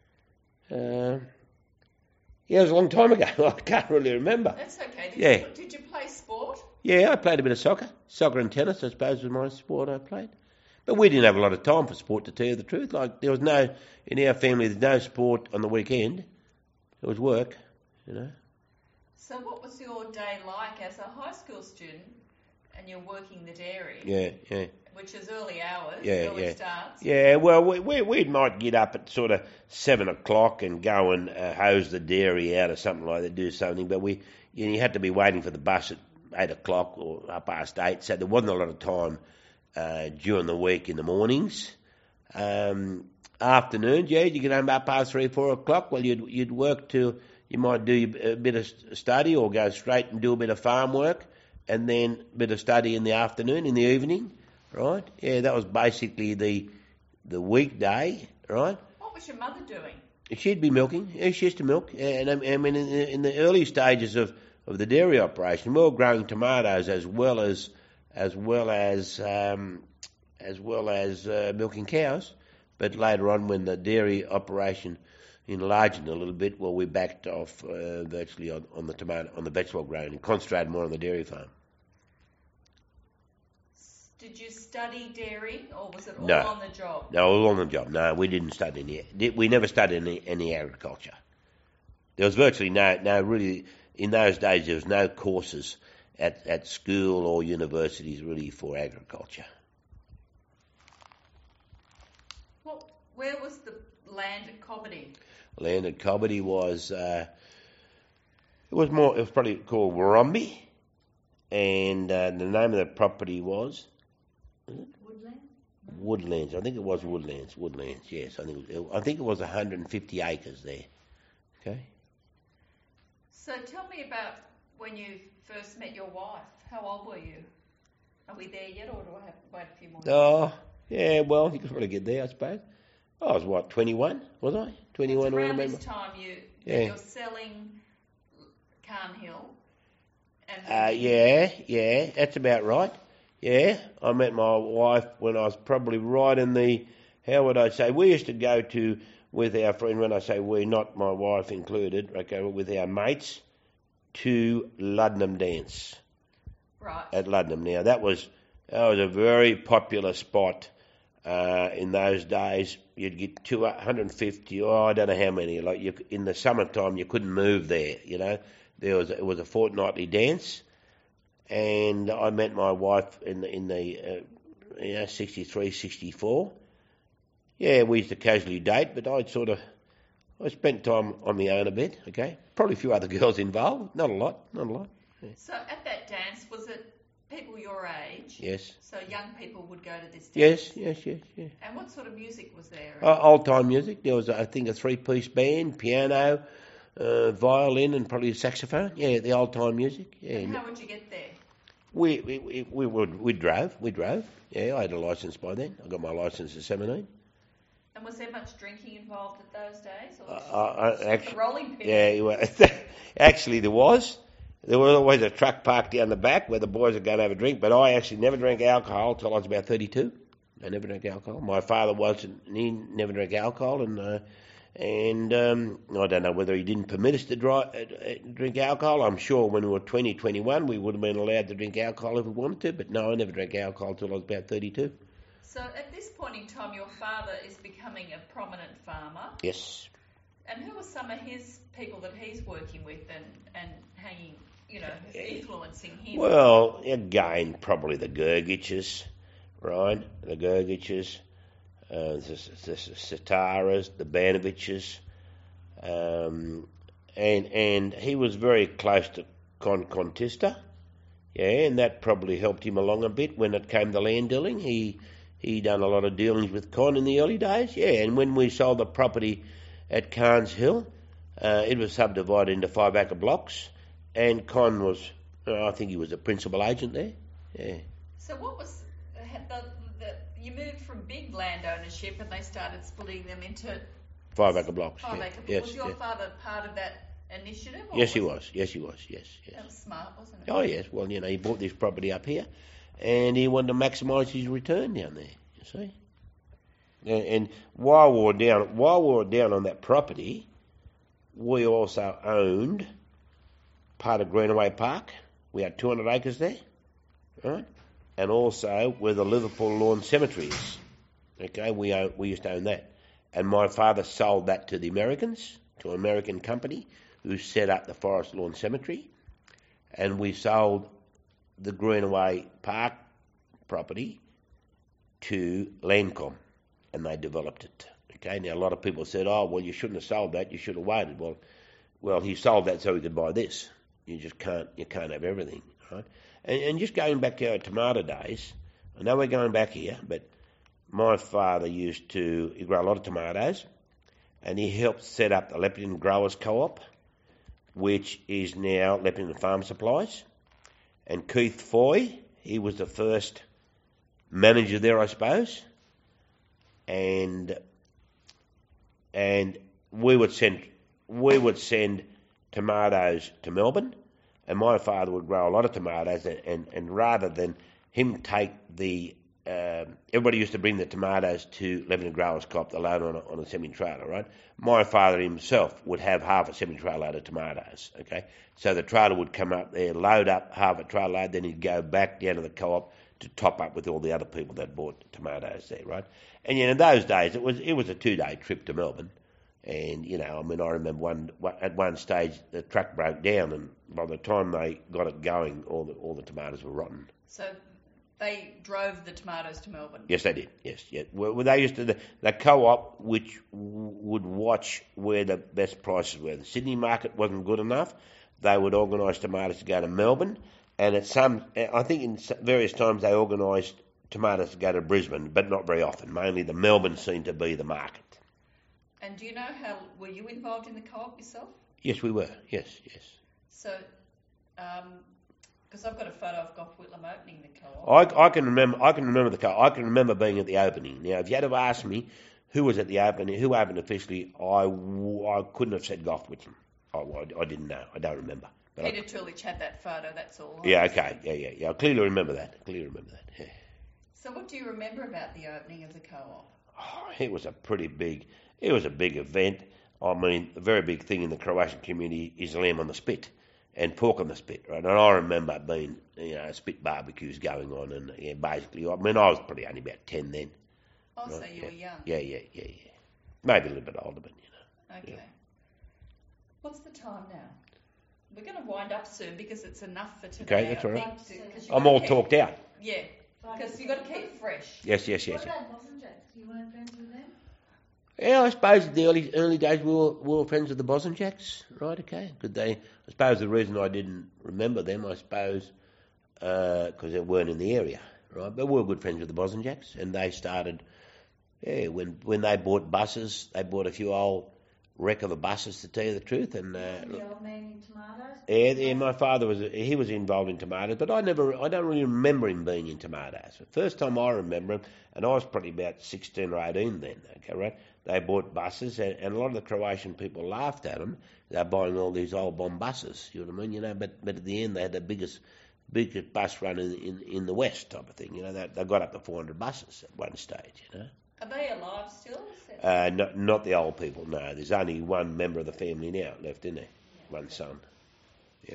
Uh, yeah, it was a long time ago. I can't really remember. That's okay. Did, Yeah. you, did you play sport? Yeah, I played a bit of soccer. Soccer and tennis, I suppose, was my sport I played. But we didn't have a lot of time for sport, to tell you the truth. Like, there was no, in our family, there's no sport on the weekend. It was work, you know. So what was your day like as a high school student and you're working the dairy, Yeah, yeah. which is early hours, Yeah, early yeah. starts? Yeah, well, we, we we might get up at sort of seven o'clock and go and uh, hose the dairy out or something like that, do something. But we, you, know, you had to be waiting for the bus at eight o'clock or up past eight, so there wasn't a lot of time uh, during the week in the mornings. Um, afternoons, yeah, you get home about past three, four o'clock. Well, you'd you'd work till you might do a bit of study or go straight and do a bit of farm work, and then a bit of study in the afternoon, in the evening. Right? Yeah, that was basically the the weekday, right? What was your mother doing? She'd be milking. Yeah, she used to milk. And I I mean, in the, in the early stages of, of the dairy operation, we were growing tomatoes as well as as well as um, as well as uh, milking cows. But later on, when the dairy operation enlarged a little bit, well, we backed off uh, virtually on, on the tomato, on the vegetable growing, and concentrated more on the dairy farm. Did you study dairy, or was it all No. on the job? No, all on the job. No, we didn't study any. We never studied any, any agriculture. There was virtually no, no really. In those days, there was no courses at at school or universities really for agriculture. What, where was the land at Cobbity? Land at Cobbity was uh, it was more. It was probably called Warumbi, and uh, the name of the property was Woodland? Woodlands. I think it was Woodlands. Woodlands. Yes, I think it, I think it was one hundred fifty acres there. Okay. So tell me about when you first met your wife. How old were you? Are we there yet, or do I have to wait a few more years? Oh, yeah. Well, you could probably get there, I suppose. I was what, twenty-one? Was I twenty-one? Around around this about- time you Yeah. you're selling Carn Hill. And Uh, yeah, yeah, that's about right. Yeah, I met my wife when I was probably right in the, how would I say, we used to go to, with our friend, when I say we, not my wife included, okay, but with our mates, to Luddenham Dance Right. at Luddenham. Now, that was, that was a very popular spot uh, in those days. You'd get two hundred fifty, oh, I don't know how many, like you, in the summertime you couldn't move there, you know. There was, it was a fortnightly dance. And I met my wife in the, in the uh, you know, sixty-three, sixty-four. Yeah, we used to casually date, but I'd sort of, I spent time on my own a bit, okay? Probably a few other girls involved, not a lot, not a lot. So at that dance, was it people your age? Yes. So young people would go to this dance? Yes, yes, yes, yes. And what sort of music was there? Uh, old-time music. There was, I think, a three-piece band, piano, uh, violin, and probably a saxophone. Yeah, the old-time music. Yeah. And how would you get there? We we we we, would, we drove. We drove. Yeah, I had a licence by then. I got my licence at seventeen. And was there much drinking involved at those days? Or Uh, just, I, just I, the actually, rolling pin? yeah, well, actually there was. There was always a truck parked down the back where the boys would go and have a drink. But I actually never drank alcohol till I was about thirty-two. I never drank alcohol. My father wasn't. He never drank alcohol, and uh, and um, I don't know whether he didn't permit us to dry, uh, drink alcohol. I'm sure when we were twenty, twenty-one, we would have been allowed to drink alcohol if we wanted to. But no, I never drank alcohol till I was about thirty-two. So at this point in time, your father is becoming a prominent farmer. Yes. And who are some of his people that he's working with and, and hanging, you know, influencing him? Well, again, probably the Gergiches, right? The Gergiches, uh, the, the Sitaras, the Banoviches, um, and and he was very close to Con Contista, yeah, and that probably helped him along a bit when it came to land dealing. He he done a lot of dealings with Con in the early days, yeah, and when we sold the property at Carnes Hill, uh, it was subdivided into five acre blocks, and Con was, uh, I think he was a principal agent there, yeah. So what was, the, the, you moved from big land ownership and they started splitting them into Five acre blocks. five yeah. acre blocks. Yes, Was your yeah. father part of that initiative? Or Yes, he was. Yes, he was. Yes, yes. That was smart, wasn't it? Oh, yes. Well, you know, he bought this property up here, and he wanted to maximise his return down there. You see. And, and while we were down, while we were down on that property, we also owned part of Greenaway Park. We had two hundred acres there, right? And also where the Liverpool Lawn Cemetery is. Okay, we own, we used to own that. And my father sold that to the Americans, to an American company who set up the Forest Lawn Cemetery. And we sold the Greenaway Park property to Landcom, and they developed it. Okay, now a lot of people said, oh, well, you shouldn't have sold that, you should have waited. Well, well, he sold that so he could buy this. You just can't, you can't have everything, right? And, and just going back to our tomato days, I know we're going back here, but my father used to, he grew a lot of tomatoes, and he helped set up the Leppington Growers Co-op, which is now Leppington Farm Supplies. And Keith Foy, he was the first manager there, I suppose. And and we would send we would send tomatoes to Melbourne, and my father would grow a lot of tomatoes, and, and, and rather than him take the um, everybody used to bring the tomatoes to Lebanon Growers Co-op, the load on a, on a semi-trailer, right? My father himself would have half a semi-trailer load of tomatoes, okay? So the trailer would come up there, load up half a trailer load, then he'd go back down to the co-op to top up with all the other people that bought tomatoes there, right? And, you know, in those days, it was it was a two-day trip to Melbourne. And, you know, I mean, I remember one at one stage the truck broke down, and by the time they got it going, all the all the tomatoes were rotten. So they drove the tomatoes to Melbourne? Yes, they did. Yes, yeah. Well, they used to the, the co-op, which w- would watch where the best prices were. The Sydney market wasn't good enough. They would organise tomatoes to go to Melbourne, and at some, I think in various times they organised tomatoes to go to Brisbane, but not very often. Mainly the Melbourne seemed to be the market. And do you know how, were you involved in the co-op yourself? Yes, we were. Yes, yes. So, because um, I've got a photo of Gough Whitlam opening the co-op. I, I can remember. I can remember the co-op. I can remember being at the opening. Now, if you had have asked me who was at the opening, who opened officially, I, I couldn't have said Gough Whitlam. I, I, I didn't know. I don't remember. But Peter I, Tulich had that photo. That's all. Yeah. Okay. Yeah. Yeah. Yeah. I clearly remember that. I clearly remember that. Yeah. So, what do you remember about the opening of the co-op? Oh, it was a pretty big. It was a big event. I mean, the very big thing in the Croatian community is lamb on the spit and pork on the spit, right? And I remember being, you know, spit barbecues going on, and yeah, basically, I mean, I was probably only about ten then. Oh, right? so you yeah. were young. Yeah, yeah, yeah, yeah. Maybe a little bit older, but you know. Okay. Yeah. What's the time now? We're going to wind up soon because it's enough for today. Okay, that's I all right. think, to- 'cause you've I'm got to all keep- talked out. Yeah, because you've got to keep fresh. Yes, yes, yes. What about Bosanjaks? You weren't friends with them? Yeah, I suppose in the early early days we were, we were friends with the Bosanjaks, right? Okay, good. They, I suppose the reason I didn't remember them, I suppose, because uh, they weren't in the area, right? But we were good friends with the Bosanjaks, and they started, yeah, when when they bought buses, they bought a few old wreck of the buses, to tell you the truth, and. Uh, The old man in tomatoes? Yeah, yeah, my father was he was involved in tomatoes, but I never I don't really remember him being in tomatoes. The first time I remember him, and I was probably about sixteen or eighteen then. Okay, right? They bought buses, and, and a lot of the Croatian people laughed at them. They're buying all these old bomb buses. You know what I mean? You know, but but at the end they had the biggest biggest bus run in in, in the West type of thing. You know, they they got up to four hundred buses at one stage. You know. Are they alive still? Uh, not not the old people. No, there's only one member of the family now left, isn't there? Yeah. One son. Yeah.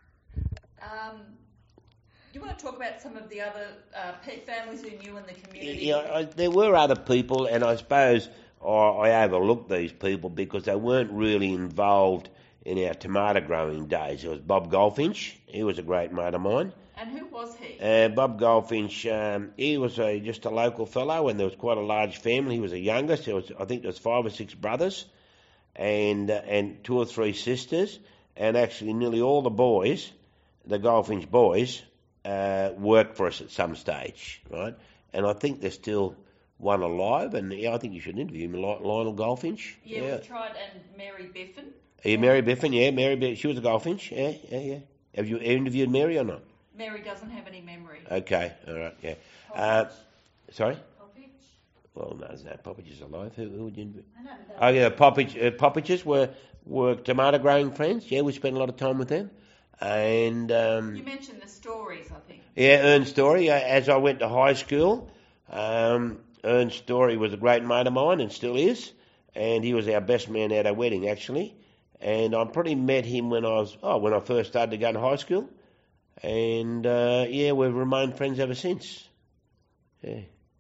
Um, do you want to talk about some of the other uh, pet families who knew in the community? Yeah, I, there were other people, and I suppose I, I overlooked these people because they weren't really involved in our tomato growing days. There was Bob Goldfinch. He was a great mate of mine. And who was he? Uh, Bob Goldfinch, um, he was a, just a local fellow, and there was quite a large family. He was the youngest. There was, I think there was five or six brothers and uh, and two or three sisters, and actually nearly all the boys, the Goldfinch boys, uh, worked for us at some stage, right? And I think there's still one alive, and yeah, I think you should interview him, Lionel Goldfinch. Yeah, yeah. we tried, and Mary Biffin. Yeah, Mary Biffin, yeah, Mary Biffin, she was a Goldfinch, yeah, yeah, yeah. Have you interviewed Mary or not? Mary doesn't have any memory. Okay, all right, yeah. Uh, sorry? Poppage? Well, no, no, Poppage is alive. Who, who would you interview? I know, but Oh, yeah, Poppage, uh, Poppages were, were tomato growing friends. Yeah, we spent a lot of time with them. And, um, You mentioned the stories, I think. yeah, Ern Story, uh, as I went to high school, um, Ern Story was a great mate of mine and still is. And he was our best man at our wedding, actually. And I probably met him when I was, oh, when I first started to go to high school. And, uh, yeah, we've remained friends ever since. Yeah.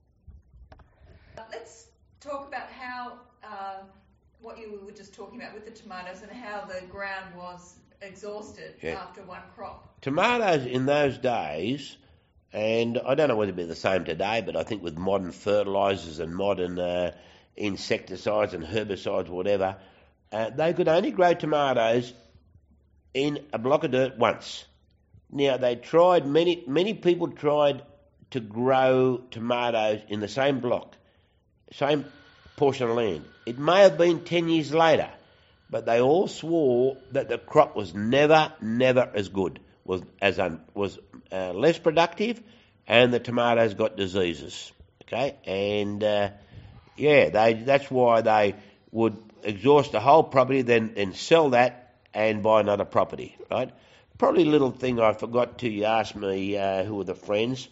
Let's talk about how, uh, what you were just talking about with the tomatoes and how the ground was exhausted Yeah. after one crop. Tomatoes in those days, and I don't know whether it'd be the same today, but I think with modern fertilisers and modern uh, insecticides and herbicides, whatever, uh, they could only grow tomatoes in a block of dirt once. Now, they tried, many many people tried to grow tomatoes in the same block, same portion of land. It may have been ten years later, but they all swore that the crop was never, never as good, was as un, was uh, less productive, and the tomatoes got diseases. Okay, and uh, yeah, they that's why they would exhaust the whole property, then then sell that and buy another property. Right. Probably a little thing I forgot to. You asked me uh, who were the friends.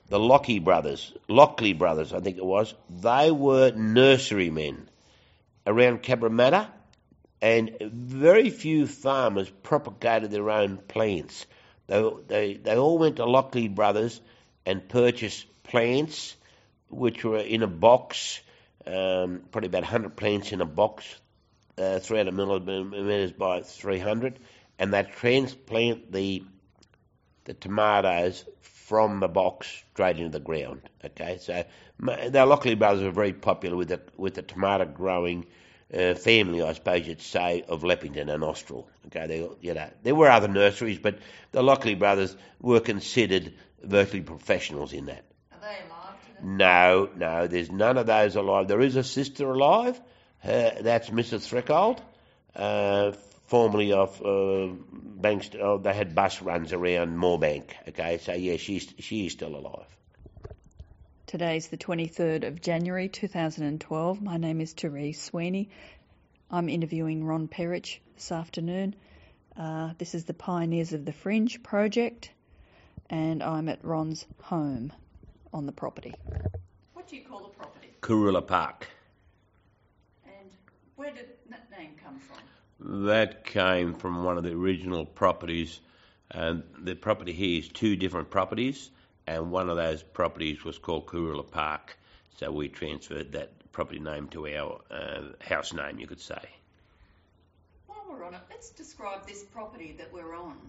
the Lockie brothers, Lockley brothers, I think it was, they were nurserymen around Cabramatta, and very few farmers propagated their own plants. They, they, they all went to Lockley brothers and purchased plants which were in a box, um, probably about one hundred plants in a box, uh, three hundred millimetres by three hundred, and they transplant the the tomatoes from the box straight into the ground. Okay, so the Lockley brothers were very popular with the with the tomato growing uh, family, I suppose you'd say, of Leppington and Austral. Okay, they, you know, there were other nurseries, but the Lockley brothers were considered virtually professionals in that. Are they alive today? No, no, there's none of those alive. There is a sister alive. Her, that's Missus Threcold, uh, formerly of uh, Banks. Oh, they had bus runs around Moorebank. Okay, so yeah, she's she is still alive. Today's the twenty-third of January two thousand twelve. My name is Therese Sweeney. I'm interviewing Ron Perich this afternoon. Uh, this is the Pioneers of the Fringe project, and I'm at Ron's home on the property. What do you call the property? Kurula Park. And where did that name come from? That came from one of the original properties, and the property here is two different properties, and one of those properties was called Kurula Park, so we transferred that property name to our uh, house name, you could say. While we're on it, let's describe this property that we're on.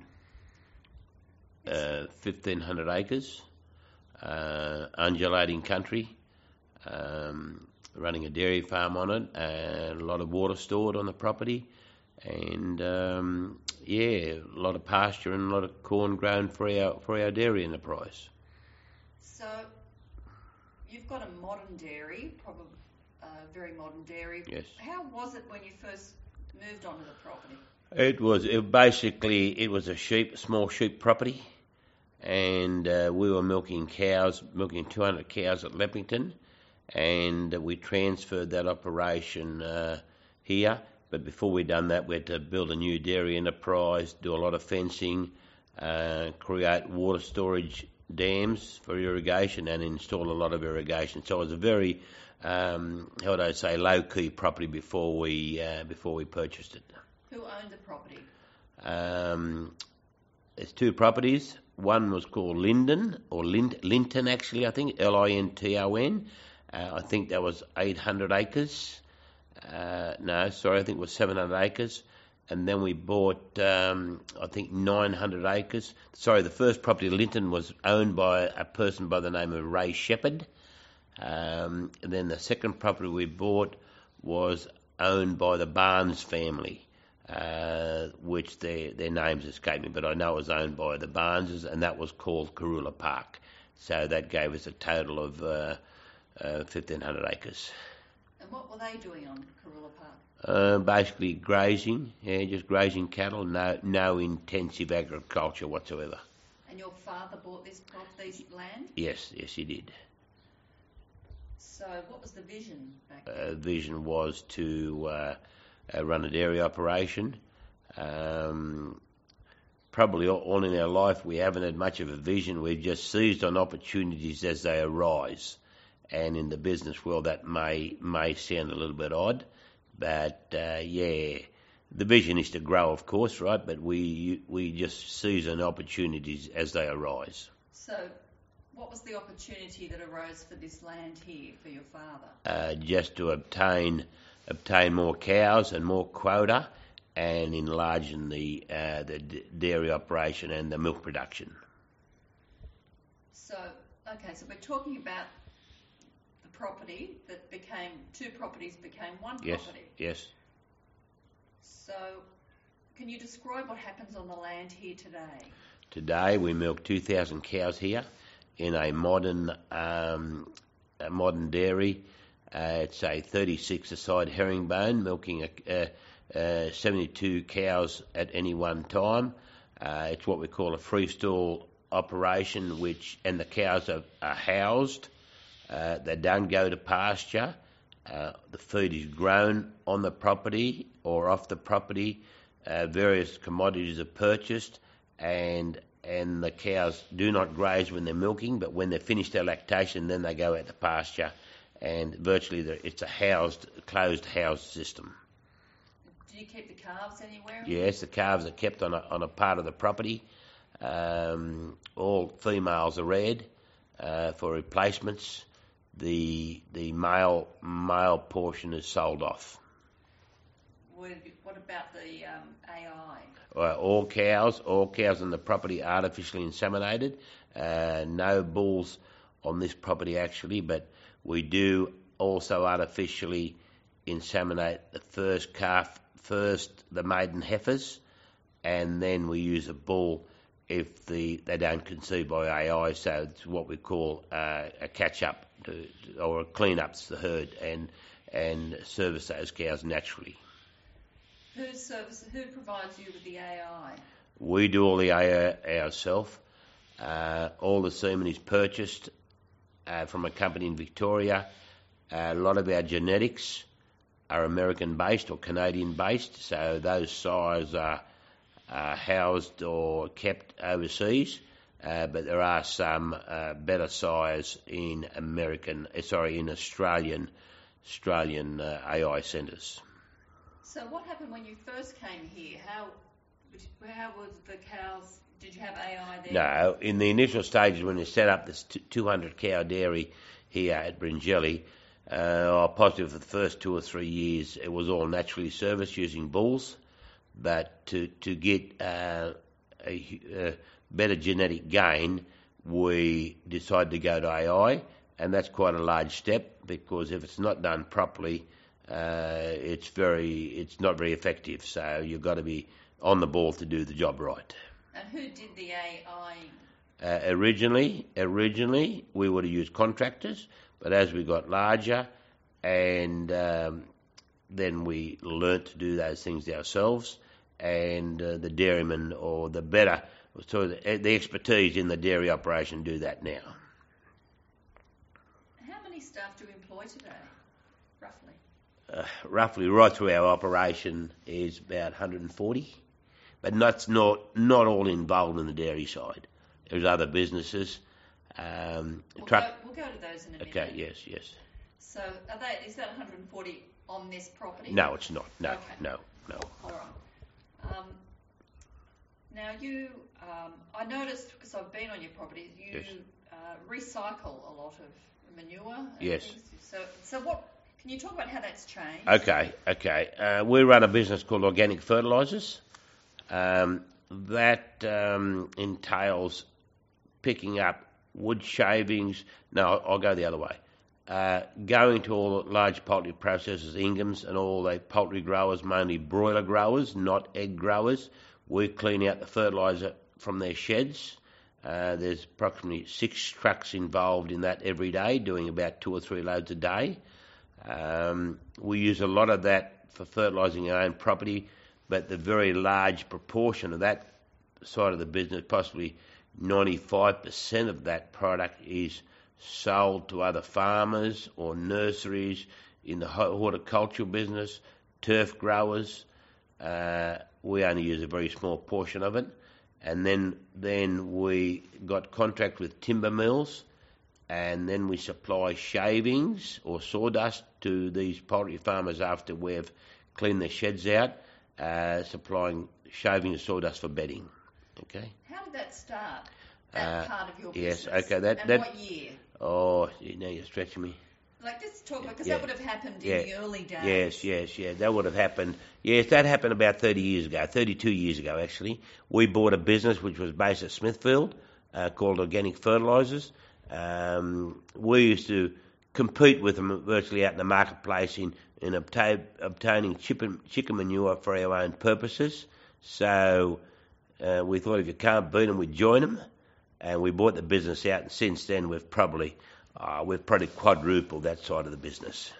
Uh, fifteen hundred acres, uh, undulating country, um, running a dairy farm on it, and a lot of water stored on the property, and um, yeah, a lot of pasture and a lot of corn grown for our for our dairy enterprise. So you've got a modern dairy, probably a very modern dairy. Yes. How was it when you first moved onto the property? It was it basically it was a sheep, small sheep property, and uh, we were milking cows, milking two hundred cows at Leppington, and uh, we transferred that operation uh, here. But before we done that, we had to build a new dairy enterprise, do a lot of fencing, uh, create water storage dams for irrigation, and install a lot of irrigation. So it was a very, um, how would I say, low-key property before we uh, before we purchased it. Who owned the property? Um, there's two properties. One was called Linden, or Lint, Linton actually, I think, L I N T O N. Uh, I think that was eight hundred acres. Uh, no, sorry, I think it was seven hundred acres. And then we bought, um, I think, nine hundred acres. Sorry, the first property, Linton, was owned by a person by the name of Ray Shepherd. Um, and then the second property we bought was owned by the Barnes family. Uh, which their their names escape me, but I know it was owned by the Barneses, and that was called Kurula Park. So that gave us a total of uh, uh, fifteen hundred acres. And what were they doing on Kurula Park? Uh, basically grazing, yeah, just grazing cattle, no no intensive agriculture whatsoever. And your father bought this property, this land? Yes, yes, he did. So what was the vision back then? Uh, vision was to uh, uh, run a dairy operation. Um, probably all, all in our life we haven't had much of a vision. We've just seized on opportunities as they arise. And in the business world that may may sound a little bit odd, but uh, yeah, the vision is to grow, of course, right? But we we just seize on opportunities as they arise. So what was the opportunity that arose for this land here for your father? Uh, just to obtain obtain more cows and more quota, and enlarging the uh, the d- dairy operation and the milk production. So okay, so we're talking about the property that became two properties became one Yes, property. yes. So can you describe what happens on the land here today? Today we milk two thousand cows here in a modern um, a modern dairy. Uh, it's a thirty-six aside herringbone, milking a, uh, uh, seventy-two cows at any one time. Uh, it's what we call a freestall operation, which and the cows are, are housed. Uh, they don't go to pasture. Uh, the feed is grown on the property or off the property. Uh, various commodities are purchased, and and the cows do not graze when they're milking, but when they finish their lactation, then they go out to pasture, and virtually the- it's a housed, closed housed system. Do you keep the calves anywhere? Yes, the calves are kept on a, on a part of the property. Um, all females are reared uh, for replacements. The the male male portion is sold off. What what about the um, A I? Uh, all cows, all cows on the property are artificially inseminated. Uh, no bulls on this property actually, but we do also artificially inseminate the first calf, first the maiden heifers, and then we use a bull if the they don't conceive by A I. So it's what we call uh, a catch up to, or a clean up to the herd and and service those cows naturally. Who service? Who provides you with the A I? We do all the A I ourselves. Uh, all the semen is purchased uh, from a company in Victoria. Uh, a lot of our genetics are American-based or Canadian-based, so those sires are, are housed or kept overseas. Uh, but there are some uh, better sires in American, uh, sorry, in Australian, Australian uh, A I centres. So what happened when you first came here? How how was the cows? Did you have A I there? No, in the initial stages when we set up this two hundred cow dairy here at Bringelly, uh, I was positive for the first two or three years it was all naturally serviced using bulls, but to to get uh, a, a better genetic gain, we decided to go to A I, and that's quite a large step because if it's not done properly, uh, it's very it's not very effective. So you've got to be on the ball to do the job right. And who did the A I? Uh, originally, originally we would have used contractors, but as we got larger, and um, then we learnt to do those things ourselves, and uh, the dairymen or the better, so the, the expertise in the dairy operation do that now. How many staff do you employ today, roughly? Uh, roughly, right through our operation is about one hundred forty, but that's not not all involved in the dairy side. There's other businesses. Um, We'll, truck. go, we'll go to those in a minute. Okay. Yes. Yes. So are they, is that one hundred forty on this property? No, it's not. No. Okay. No. No. All right. Um, now you, um, I noticed because I've been on your property, you Yes. uh, recycle a lot of manure. and Yes. things. So, so what? Can you talk about how that's changed? Okay, okay. Uh, we run a business called Organic Fertilisers. Um, that um, entails picking up wood shavings. No, I'll go the other way. Uh, going to all the large poultry processors, Inghams, and all the poultry growers, mainly broiler growers, not egg growers. We clean out the fertiliser from their sheds. Uh, there's approximately six trucks involved in that every day, doing about two or three loads a day. Um, we use a lot of that for fertilising our own property, but the very large proportion of that side of the business, possibly ninety-five percent of that product, is sold to other farmers or nurseries in the horticultural business, turf growers. Uh, we only use a very small portion of it. And then, then we got contract with timber mills, and then we supply shavings or sawdust to these poultry farmers after we've cleaned their sheds out, uh, supplying shavings and sawdust for bedding. Okay. How did that start? That Uh, part of your yes, business. okay, that- and that- what year? Oh, now you're stretching me. Like, just talk about because Yeah. that would have happened Yeah. in the early days. Yes, yes, yeah. That would have happened. Yes, that happened about thirty years ago, thirty-two years ago, actually. We bought a business which was based at Smithfield uh, called Organic Fertilisers. Um, we used to compete with them virtually out in the marketplace in, in obtain, obtaining chicken, chicken manure for our own purposes. So uh, we thought if you can't beat them, we'd join them. And we bought the business out, and since then we've probably uh, we've probably quadrupled that side of the business.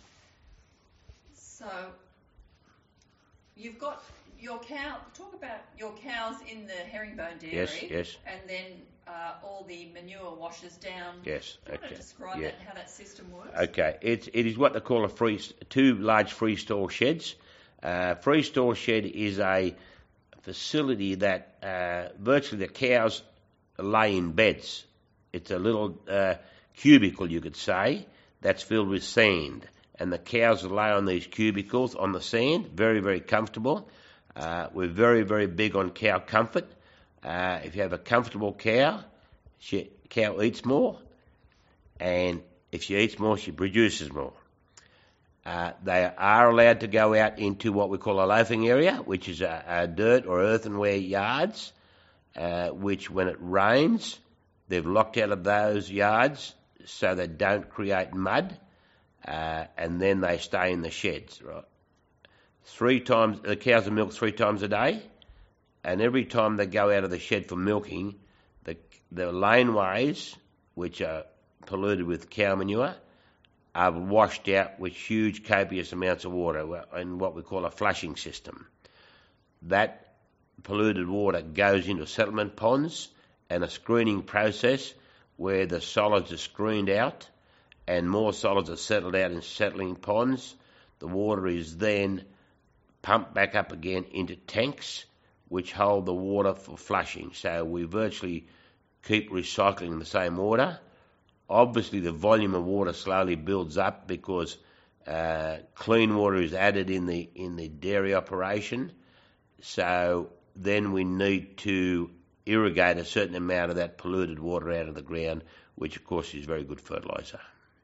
So you've got your cow. Talk about your cows in the herringbone dairy. Yes, yes. And then uh, all the manure washes down. Yes, Do you want okay. to describe Yeah. that and how that system works? Okay, it, it is what they call a free, two large freestall sheds. Uh, freestall shed is a facility that uh, virtually the cows lay in beds. It's a little uh, cubicle, you could say, that's filled with sand. And the cows lay on these cubicles on the sand, very, very comfortable. Uh, we're very, very big on cow comfort. Uh, if you have a comfortable cow, she, cow eats more, and if she eats more, she produces more. Uh, they are allowed to go out into what we call a loafing area, which is a, a dirt or earthenware yards, uh, which when it rains, they've locked out of those yards so they don't create mud, uh, and then they stay in the sheds, right? Three times, the cows are milked three times a day, and every time they go out of the shed for milking, the the laneways, which are polluted with cow manure, are washed out with huge copious amounts of water in what we call a flushing system. That polluted water goes into settlement ponds and a screening process where the solids are screened out and more solids are settled out in settling ponds. The water is then pumped back up again into tanks which hold the water for flushing. So we virtually keep recycling the same water. Obviously the volume of water slowly builds up because uh, clean water is added in the in the dairy operation. So then we need to irrigate a certain amount of that polluted water out of the ground, which of course is very good fertiliser.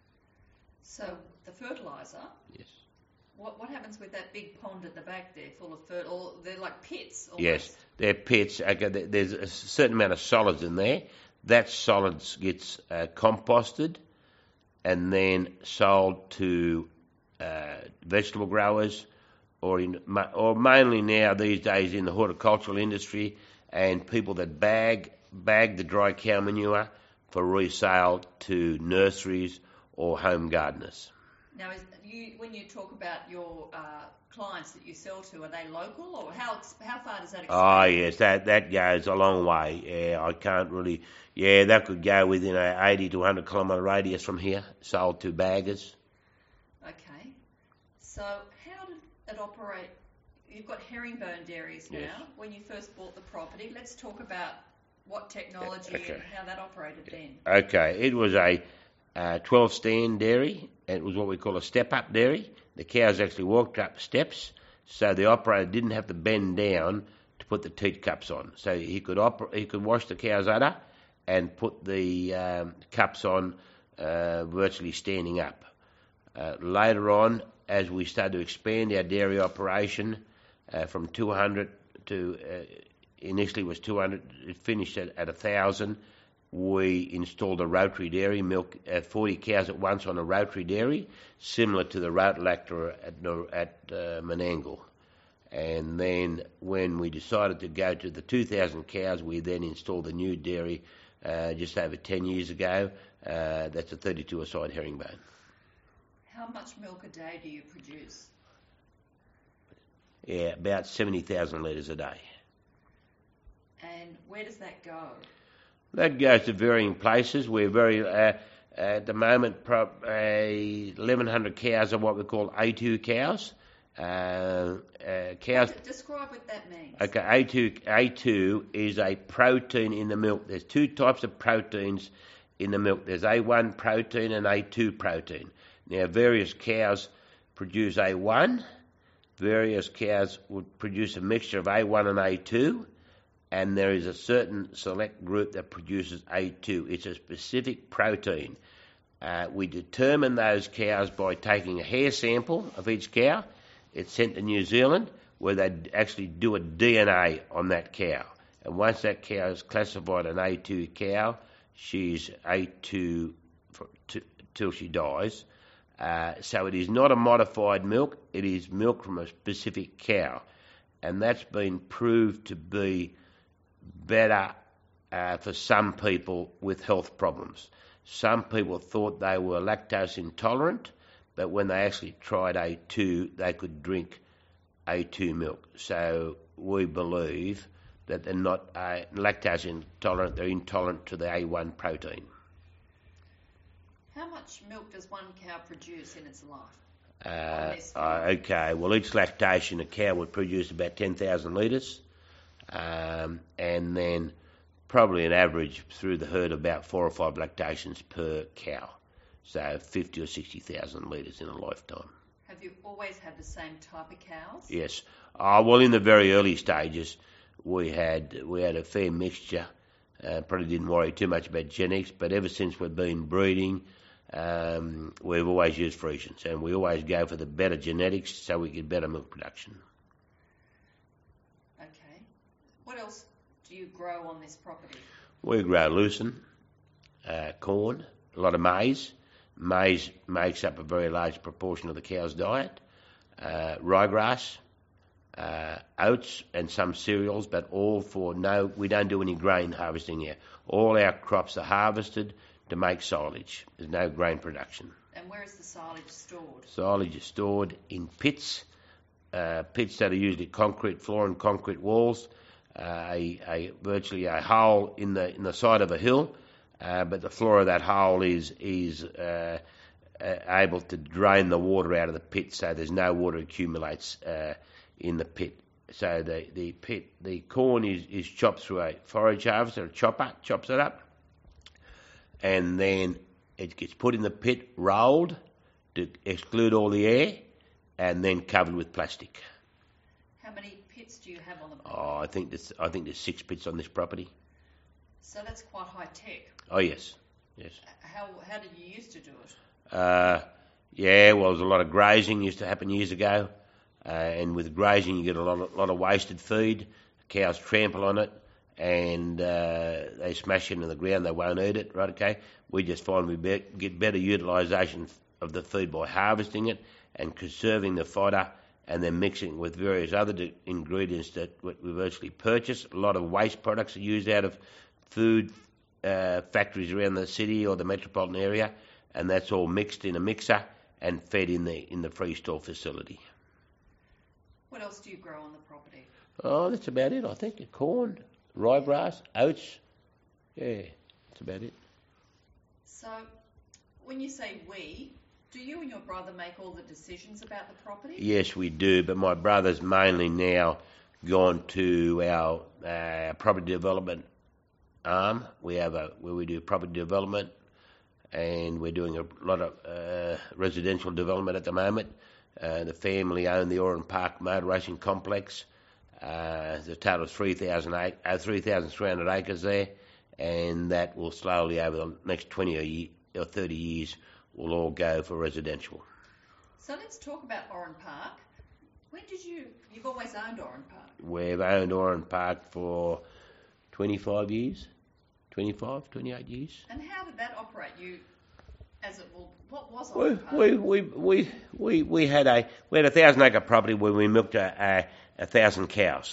So the fertiliser? Yes. What what happens with that big pond at the back there full of fertiliser? Or they're like pits almost. Yes, they're pits. Okay, there's a certain amount of solids in there. That solids gets uh, composted and then sold to uh, vegetable growers, or in, or mainly now these days in the horticultural industry, and people that bag bag the dry cow manure for resale to nurseries or home gardeners. Now, is you, when you talk about your uh, clients that you sell to, are they local, or how how far does that extend? Oh yes, that that goes a long way. Yeah, I can't really. Yeah, that could go within a eighty to one hundred kilometre radius from here, sold to baggers. Okay, so how did it operate? You've got herringbone dairies now. Yes. When you first bought the property, let's talk about what technology Okay. and how that operated then. Okay, it was a uh, twelve stand dairy. It was what we call a step-up dairy. The cows actually walked up steps, so the operator didn't have to bend down to put the teat cups on. So he could oper- he could wash the cow's udder and put the um, cups on uh, virtually standing up. Uh, later on, as we started to expand our dairy operation uh, from two hundred to uh, initially was two hundred, it finished at, at one thousand. We installed a rotary dairy, milk uh, forty cows at once on a rotary dairy, similar to the Rotalactor at, at uh, Menangle. And then when we decided to go to the two thousand cows, we then installed the new dairy uh, just over ten years ago. Uh, that's a thirty-two a-side herringbone. How much milk a day do you produce? Yeah, about seventy thousand litres a day. And where does that go? That goes to varying places. We're very, uh, at the moment, pro- uh, eleven hundred cows are what we call A two cows. Uh, uh, cows. What, describe what that means. Okay, A two, A two is a protein in the milk. There's two types of proteins in the milk. There's A one protein and A two protein. Now, various cows produce A one. Various cows would produce a mixture of A one and A two. And there is a certain select group that produces A two. It's a specific protein. Uh, we determine those cows by taking a hair sample of each cow. It's sent to New Zealand, where they actually do a D N A on that cow. And once that cow is classified an A two cow, she's A two for, t- till she dies. Uh, so it is not a modified milk. It is milk from a specific cow. And that's been proved to be better uh, for some people with health problems. Some people thought they were lactose intolerant, but when they actually tried A two, they could drink A two milk. So we believe that they're not uh, lactose intolerant, they're intolerant to the A one protein. How much milk does one cow produce in its life? Uh, uh, okay, well, each lactation, a cow would produce about ten thousand litres. um, and then probably an average through the herd of about four or five lactations per cow. So fifty or sixty thousand litres in a lifetime. Have you always had the same type of cows? Yes. Uh, well, in the very early stages, we had we had a fair mixture. Uh, probably didn't worry too much about genetics, but ever since we've been breeding, um, we've always used Friesians, and we always go for the better genetics so we get better milk production. Okay. What else do you grow on this property? We grow lucerne, uh, corn, a lot of maize. Maize makes up a very large proportion of the cow's diet. Uh, ryegrass, uh, oats, and some cereals, but all for no. We don't do any grain harvesting here. All our crops are harvested to make silage. There's no grain production. And where is the silage stored? Silage is stored in pits, uh, pits that are usually concrete floor and concrete walls. Uh, a, a virtually a hole in the in the side of a hill. Uh, but the floor of that hole is is uh, uh, able to drain the water out of the pit, so there's no water accumulates uh, in the pit. So the, the pit, the corn is, is chopped through a forage harvester, a chopper, chops it up, and then it gets put in the pit, rolled to exclude all the air, and then covered with plastic. How many pits do you have on the property? Oh, I think there's I think there's six pits on this property. So that's quite high tech. Oh yes, yes. How how did you used to do it? Uh, yeah, well, there's a lot of grazing used to happen years ago, uh, and with grazing you get a lot of, lot of wasted feed. Cows trample on it, and uh, they smash it into the ground. They won't eat it, right? Okay. We just find we be- get better utilisation of the feed by harvesting it and conserving the fodder, and then mixing it with various other d- ingredients that we virtually purchase. A lot of waste products are used out of food uh, factories around the city or the metropolitan area, and that's all mixed in a mixer and fed in the in the freestall facility. What else do you grow on the property? Oh, that's about it, I think. Corn, ryegrass, oats. Yeah, that's about it. So, when you say we, do you and your brother make all the decisions about the property? Yes, we do, but my brother's mainly now gone to our uh, property development arm. We have a where we do property development, and we're doing a lot of uh, residential development at the moment. Uh, the family own the Oran Park Motor Racing Complex. Uh, there's a total of three thousand uh, three thousand three hundred acres there, and that will slowly over the next twenty or, year, or thirty years will all go for residential. So let's talk about Oran Park. When did you? You've always owned Oran Park. We've owned Oran Park for twenty-five years, twenty-five, twenty-eight years. And how did that operate? You, as it well, what was We Oran Park? we we we we, we had a we had a thousand acre property where we milked a, a, a thousand cows.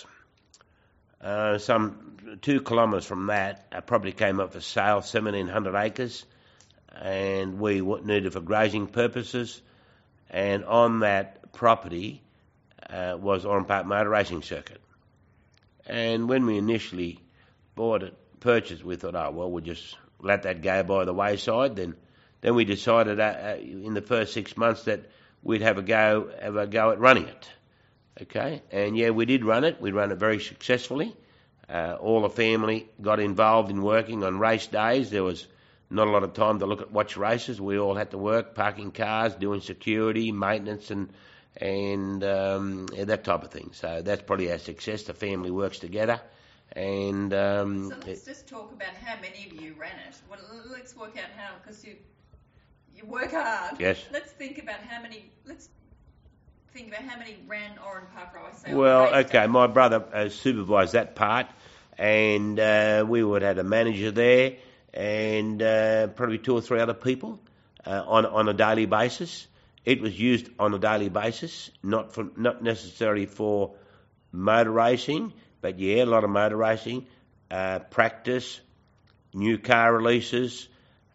Uh, some two kilometres from that, a property came up for sale, seventeen hundred acres, and we needed it for grazing purposes. And on that property uh, was Oran Park Motor Racing Circuit. And when we initially bought it, purchased, we thought, oh well, we'll just let that go by the wayside. Then, then we decided uh, in the first six months that we'd have a go, have a go at running it. Okay, and yeah, we did run it. We ran it very successfully. Uh, all the family got involved in working on race days. There was not a lot of time to look at watch races. We all had to work, parking cars, doing security, maintenance, and and um, yeah, that type of thing. So that's probably our success. The family works together, and um, so let's just talk about how many of you ran it. Well, let's work out how, because you you work hard. Yes. Let's think about how many. Let's think about how many ran Oran Park. I say. Well, okay, my brother uh, supervised that part, and uh, we would have a manager there, and uh, probably two or three other people uh, on on a daily basis. It was used on a daily basis, not for not necessarily for motor racing, but yeah, a lot of motor racing, uh, practice, new car releases,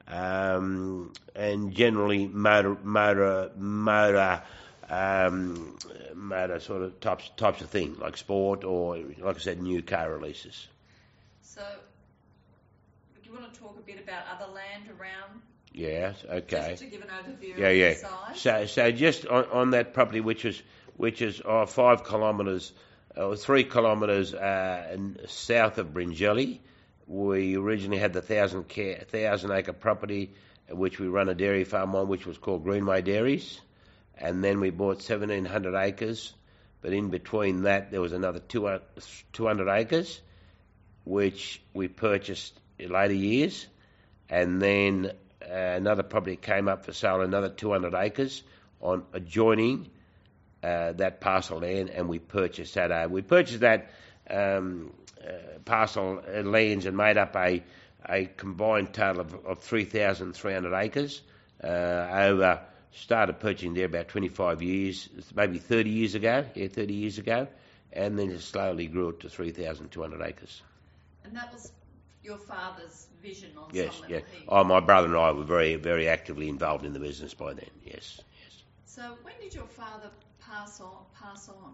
um, and generally motor motor motor. Um, motor sort of types types of thing, like sport or, like I said, new car releases. So, do you want to talk a bit about other land around? Yes, okay. Just to give an overview Yeah, of yeah. the size. So, so just on, on that property, which is which is uh, five kilometres uh, three kilometres uh, south of Bringelly. We originally had the thousand, ca- thousand acre property which we run a dairy farm on, which was called Greenway Dairies. And then we bought seventeen hundred acres. But in between that, there was another two hundred acres, which we purchased in later years. And then uh, another property came up for sale, another two hundred acres on adjoining uh, that parcel land, and we purchased that. Uh, we purchased that um, uh, parcel uh, lands and made up a a combined total of, of three thousand three hundred acres uh, over, started purchasing there about twenty-five years, maybe thirty years ago, yeah, thirty years ago, and then it slowly grew it to three thousand two hundred acres. And that was your father's vision on Yes, some yeah. level? He- Oh, my brother and I were very, very actively involved in the business by then, yes, yes. So when did your father pass on? Pass on?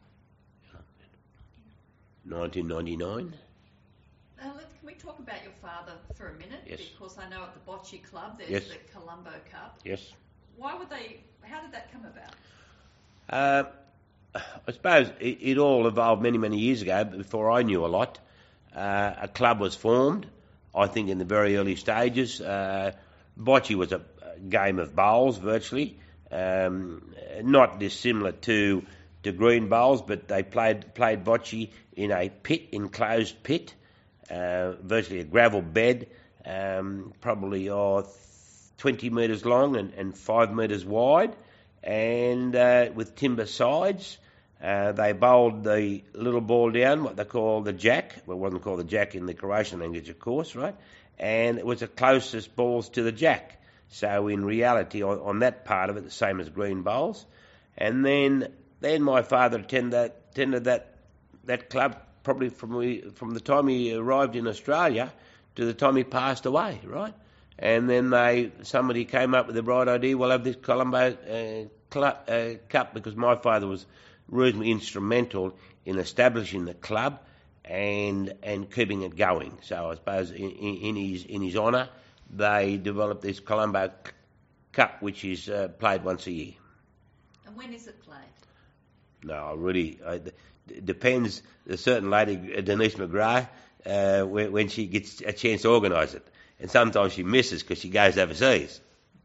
nineteen ninety-nine? Now, let, can we talk about your father for a minute? Yes. Because I know at the Bocce Club there's Yes. the Colombo Cup. Yes. Why would they? How did that come about? Uh, I suppose it, it all evolved many, many years ago, before I knew a lot. Uh, a club was formed, I think in the very early stages. Uh, bocce was a, a game of bowls, virtually. Um, not dissimilar to to green bowls, but they played played bocce in a pit, enclosed pit, uh, virtually a gravel bed, um, probably oh, twenty metres long and, and five metres wide, and uh, with timber sides. Uh, they bowled the little ball down, what they call the jack. Well, it wasn't called the jack in the Croatian language, of course, right? And it was the closest balls to the jack. So in reality, on, on that part of it, the same as green bowls. And then then my father attended, attended that that club probably from we, from the time he arrived in Australia to the time he passed away, right? And then they somebody came up with the bright idea, we'll have this Colombo uh, club, uh, Cup, because my father was reasonably instrumental in establishing the club and and keeping it going. So I suppose in, in, in his in his honour, they developed this Colombo Cup, which is uh, played once a year. And when is it played? No, I really I, it depends. A certain lady, Denise McGrath, uh, when, when she gets a chance to organise it, and sometimes she misses because she goes overseas.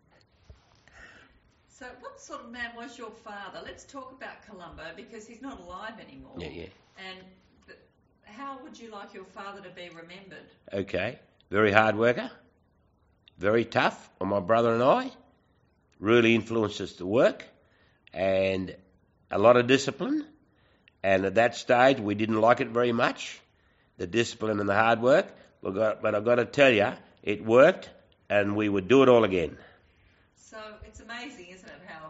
So what sort of man was your father? Let's talk about Colombo, because he's not alive anymore. Yeah, yeah. And th- how would you like your father to be remembered? Okay, very hard worker, very tough on my brother and I, really influenced us to work, and a lot of discipline. And at that stage, we didn't like it very much, the discipline and the hard work. But I've got to tell you, it worked, and we would do it all again. So it's amazing, isn't it, how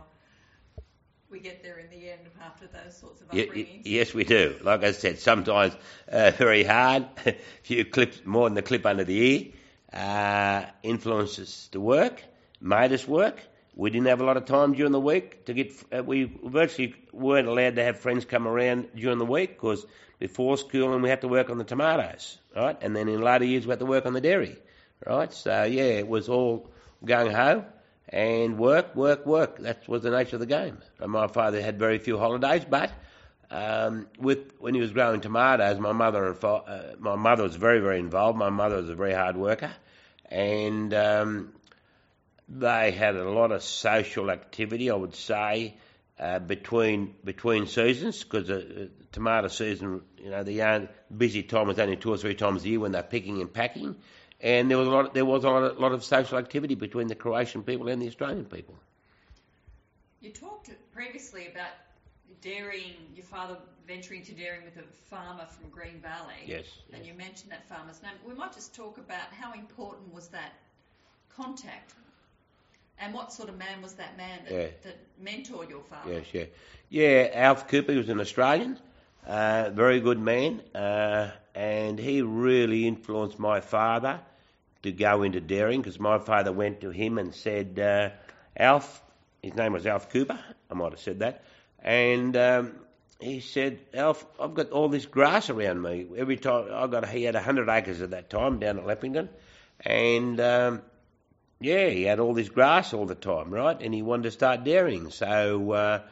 we get there in the end after those sorts of Y- upbringings? y- yes, we do. Like I said, sometimes uh, very hard, a few clips, more than the clip under the ear, uh, influenced us to work, made us work. We didn't have a lot of time during the week to get. Uh, we virtually weren't allowed to have friends come around during the week because before school and we had to work on the tomatoes, right? And then in later years we had to work on the dairy, right? So yeah, it was all gung ho and work, work, work. That was the nature of the game. And my father had very few holidays, but um, with when he was growing tomatoes, my mother and fa- uh, my mother was very, very involved. My mother was a very hard worker, and um, they had a lot of social activity, I would say, uh, between between seasons, because the uh, tomato season, you know, the young, busy time was only two or three times a year when they're picking and packing, and there was a lot. There was a lot of, lot of social activity between the Croatian people and the Australian people. You talked previously about dairying, your father venturing to dairying with a farmer from Green Valley. Yes. And yes. you mentioned that farmer's name. We might just talk about how important was that contact, and what sort of man was that man that, Yeah. that mentored your father? Yes, yeah. Yeah, Alf Cooper, he was an Australian, uh, very good man, uh, and he really influenced my father to go into dairying, because my father went to him and said, uh, Alf, his name was Alf Cooper, I might have said that, and um, he said, Alf, I've got all this grass around me. Every time, I got, he had one hundred acres at that time down at Leppington, and um, yeah, he had all this grass all the time, right? And he wanted to start dairying. So uh,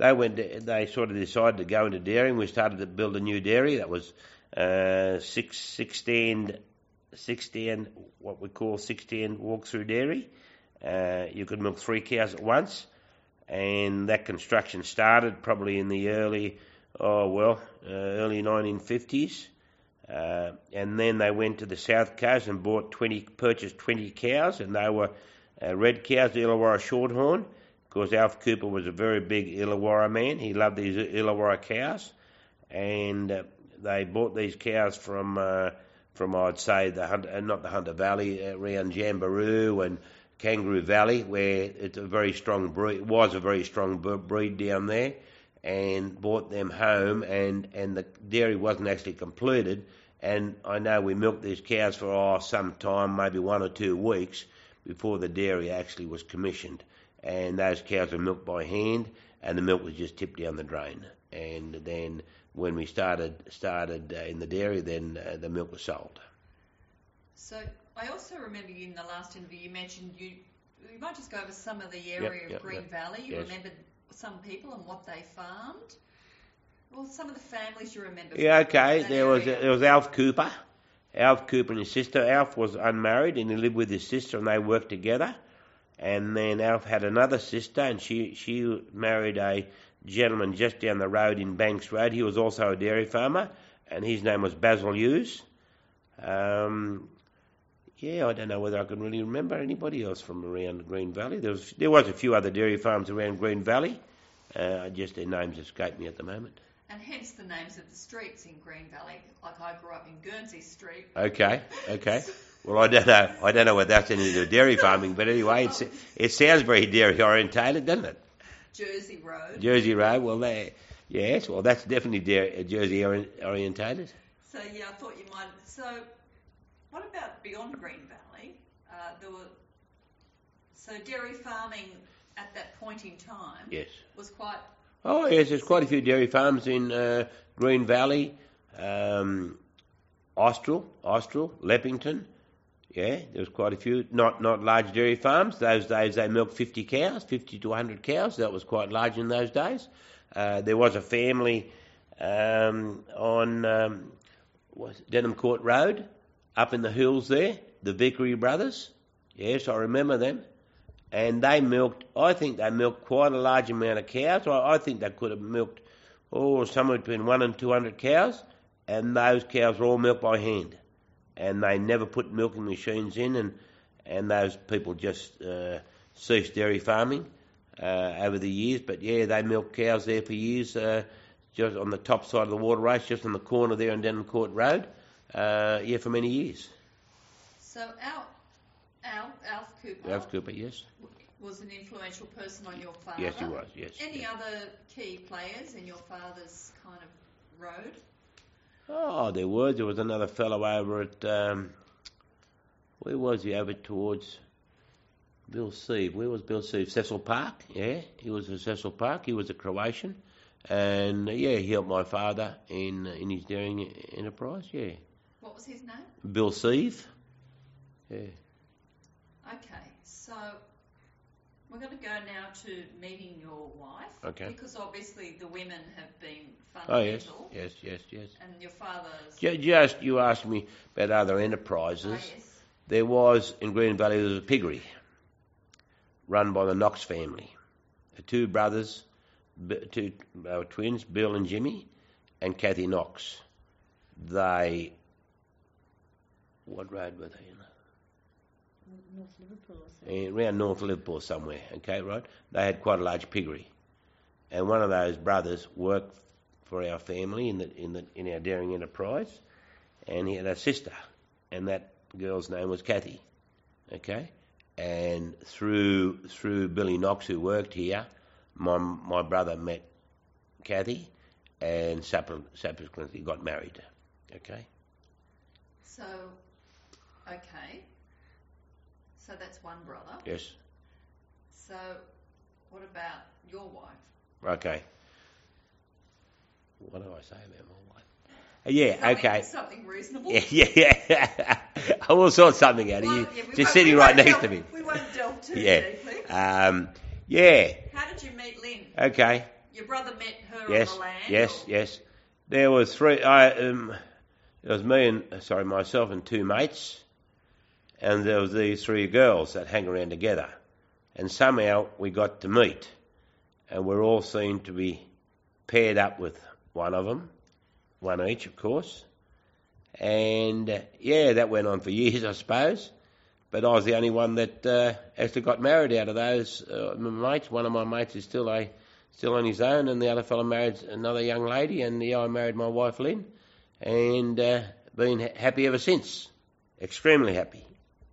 they went. They sort of decided to go into dairying. We started to build a new dairy that was uh, six, sixteen, sixteen, what we call sixteen walk-through dairy. Uh, you could milk three cows at once, and that construction started probably in the early, oh well, uh, early nineteen fifties. Uh, and then they went to the South Coast and bought twenty, purchased twenty cows, and they were uh, red cows, the Illawarra Shorthorn, because Alf Cooper was a very big Illawarra man. He loved these Illawarra cows, and uh, they bought these cows from, uh, from I'd say, the Hunter, uh, not the Hunter Valley, uh, around Jamberoo and Kangaroo Valley, where it's a very strong breed, was a very strong breed down there, and brought them home, and, and the dairy wasn't actually completed. And I know we milked these cows for oh, some time, maybe one or two weeks, before the dairy actually was commissioned. And those cows were milked by hand, and the milk was just tipped down the drain. And then when we started started uh, in the dairy, then uh, the milk was sold. So I also remember you in the last interview, you mentioned you, you might just go over some of the area Yep, of yep, Green yep. Valley. You Yes. remembered some people and what they farmed. Well, some of the families you remember. Yeah, from okay. that There was area. there was Alf Cooper, Alf Cooper and his sister. Alf was unmarried and he lived with his sister, and they worked together. And then Alf had another sister, and she she married a gentleman just down the road in Banks Road. He was also a dairy farmer, and his name was Basil Hughes. Um, yeah, I don't know whether I can really remember anybody else from around Green Valley. There was there was a few other dairy farms around Green Valley. Uh, just their names escape me at the moment. And hence the names of the streets in Green Valley. Like I grew up in Guernsey Street. Okay, okay. Well, I don't know. I don't know whether that's anything to do with dairy farming, but anyway, it's, it sounds very dairy orientated, doesn't it? Jersey Road. Jersey Road. Well, they, yes. Well, that's definitely dairy, Jersey ori- orientated. So yeah, I thought you might. So what about beyond Green Valley? Uh, there were so dairy farming at that point in time. Yes. Was quite. Oh, yes. There's quite a few dairy farms in uh, Green Valley, um, Austral, Austral, Leppington. Yeah, there was quite a few. Not not large dairy farms. Those days they milked fifty cows, fifty to one hundred cows. That was quite large in those days. Uh, there was a family um, on um, was it Denham Court Road, up in the hills there, the Vickery brothers. Yes, I remember them. And they milked, I think they milked quite a large amount of cows. I, I think they could have milked, oh, somewhere between one and two hundred cows. And those cows were all milked by hand. And they never put milking machines in, and and those people just uh, ceased dairy farming uh, over the years. But yeah, they milked cows there for years, uh, just on the top side of the water race, just on the corner there on Denham Court Road. Uh, yeah, for many years. So Al, Al, Alf Cooper. Alf Cooper, yes. Was an influential person on your father. Yes, he was. Yes. Any yes. other key players in your father's kind of road? Oh, there was. There was another fellow over at, um, where was he? Over towards Bill Sieve. Where was Bill Sieve? Cecil Park, yeah. He was at Cecil Park. He was a Croatian. And, uh, yeah, he helped my father in uh, in his dairying enterprise, yeah. What was his name? Bill Sieve, yeah. Okay, so we're going to go now to meeting your wife. Okay. Because obviously the women have been Oh, yes, fundamental. yes, yes, yes. And your father's... Ju- Just, you asked me about other enterprises. Oh, yes. There was, in Green Valley, there was a piggery run by the Knox family. The two brothers, b- two uh, twins, Bill and Jimmy, and Kathy Knox. They, what road were they in? North Liverpool or Eh, something. Around North Liverpool somewhere, okay, right? They had quite a large piggery. And one of those brothers worked for our family in the in the in our dairying enterprise, and he had a sister, and that girl's name was Kathy, okay. And through through Billy Knox, who worked here, my my brother met Kathy, and subsequently got married, okay. So, okay. So that's one brother. Yes. So, what about your wife? Okay. What do I say about my wife? Uh, yeah. Something, Okay. Something reasonable. Yeah, yeah, yeah. I will sort something out of Well, you. yeah, we Just won't- sitting we right won't next delve, to me. We won't delve too Yeah. deeply. Um, yeah. How did you meet Lynn? Okay. Your your brother met her Yes, on the land? yes, or? yes. There were three. I um, it was me and sorry myself and two mates, and there was these three girls that hang around together, and somehow we got to meet, and we're all seemed to be paired up with one of them, one each, of course, and uh, yeah, that went on for years, I suppose. But I was the only one that uh, actually got married out of those uh, mates. One of my mates is still a still on his own, and the other fellow married another young lady, and yeah, I married my wife Lynn, and uh, been ha- happy ever since. Extremely happy.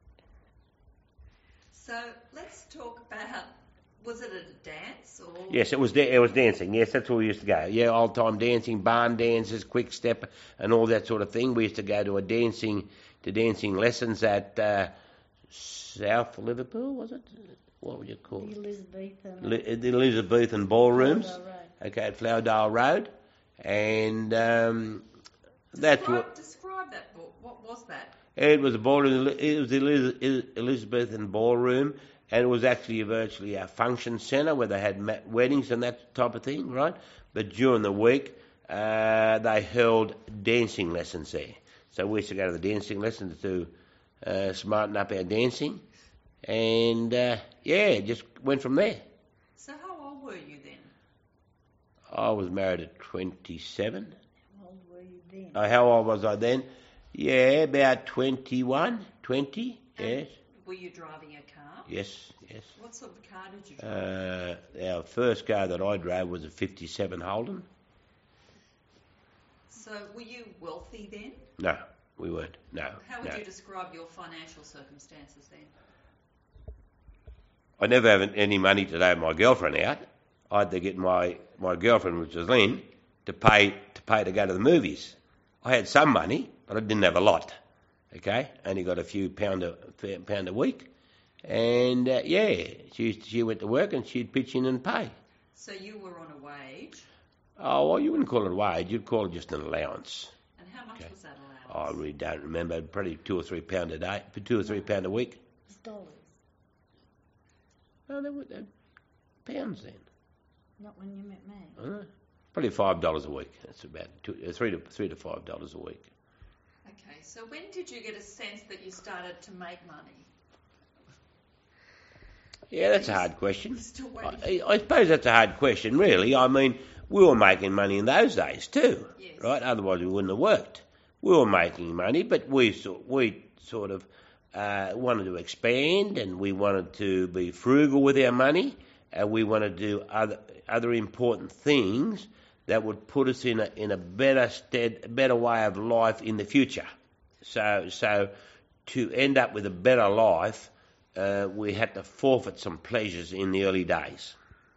So let's talk about, was it a dance or? Yes, it was da- it was dancing. Yes, that's where we used to go. Yeah, old time dancing, barn dances, quick step, and all that sort of thing. We used to go to a dancing to dancing lessons at uh, South Liverpool, was it? What would you call The it? Elizabethan. Li- the Elizabethan ballrooms. Flowerdale Road. Okay, at Flowerdale Road, and um, that's Describe, what describe that book. What was that? it was. A ballroom. It was the Eliz- Elizabethan ballroom, and it was actually virtually a function centre where they had ma- weddings and that type of thing, right? But during the week, uh, they held dancing lessons there. So we used to go to the dancing lessons to uh, smarten up our dancing, and uh, yeah, just went from there. So how old were you then? I was married at twenty-seven. How old were you then? Uh, how old was I then? Yeah, about twenty-one, twenty, And yes. Were you driving a car? Yes, yes. What sort of car did you drive? Uh, our first car that I drove was a fifty-seven Holden. So were you wealthy then? No, we weren't. No, How would no. you describe your financial circumstances then? I never had any money to take my girlfriend out. I had to get my, my girlfriend, which was Lynn, to pay to pay to go to the movies. I had some money, but I didn't have a lot. Okay, only got a few pound a pound a week, and uh, yeah, she she went to work and she'd pitch in and pay. So you were on a wage, Oh well, you wouldn't call it a wage; you'd call it just an allowance. and how much Okay. was that Oh, I allowance? really don't remember. Probably two or three pound a day, two or three pound a week. It's dollars, Oh, they were they were pounds then. not when you met me. I don't know. Probably five dollars a week. That's about two, uh, three to three to five dollars a week. Okay, so when did you get a sense that you started to make money? Yeah, that's a hard question. You're still waiting. I, I suppose that's a hard question, really. I mean, we were making money in those days too, Yes. right? Otherwise, we wouldn't have worked. We were making money, but we sort we sort of uh, wanted to expand, and we wanted to be frugal with our money, and we wanted to do other other important things that would put us in a in a better stead, a better way of life in the future. So so to end up with a better life, uh, we had to forfeit some pleasures in the early days.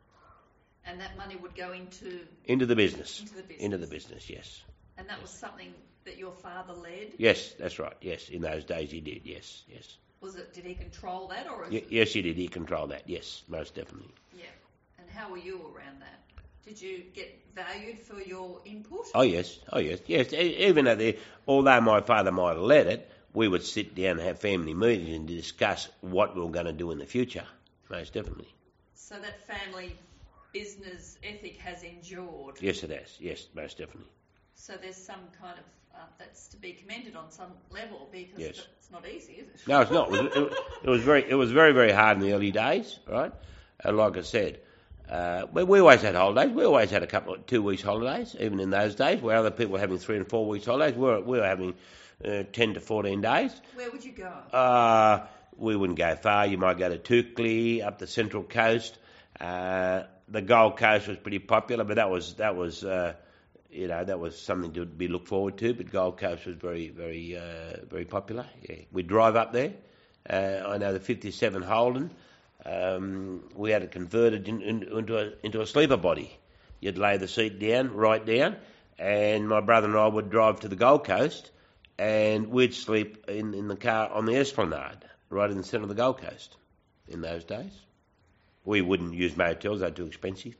And that money would go into, Into the business. into the business. Into the business, yes. And that was something that your father led? Yes, that's right. Yes, in those days he did. Yes, yes. Was it, did he control that or? is Y- it- yes, he did. He controlled that. Yes, most definitely. Yeah. And how were you around that? Did you get valued for your input? Oh yes, oh yes, yes. E- Even at the, although my father might have led it, we would sit down and have family meetings and discuss what we were going to do in the future. Most definitely. So that family business ethic has endured. Yes, it has. Yes, most definitely. So there's some kind of, uh, that's to be commended on some level because Yes. it's not easy, is it? No, it's not. It was, it, it was very, it was very, very hard in the early days, right? And like I said, uh, we, we always had holidays. We always had a couple of two weeks holidays, even in those days, where other people were having three and four weeks holidays. We were, we were having uh, ten to fourteen days. Where would you go? Uh, we wouldn't go far. You might go to Tukli, up the Central Coast. Uh, the Gold Coast was pretty popular, but that was that was uh, you know that was something to be looked forward to. But Gold Coast was very very uh, very popular. Yeah, we'd drive up there. Uh, I know the fifty-seven Holden. Um, we had it converted in, in, into a into a sleeper body. You'd lay the seat down, right down, and my brother and I would drive to the Gold Coast, and we'd sleep in, in the car on the Esplanade, right in the centre of the Gold Coast. In those days, we wouldn't use motels; they're too expensive.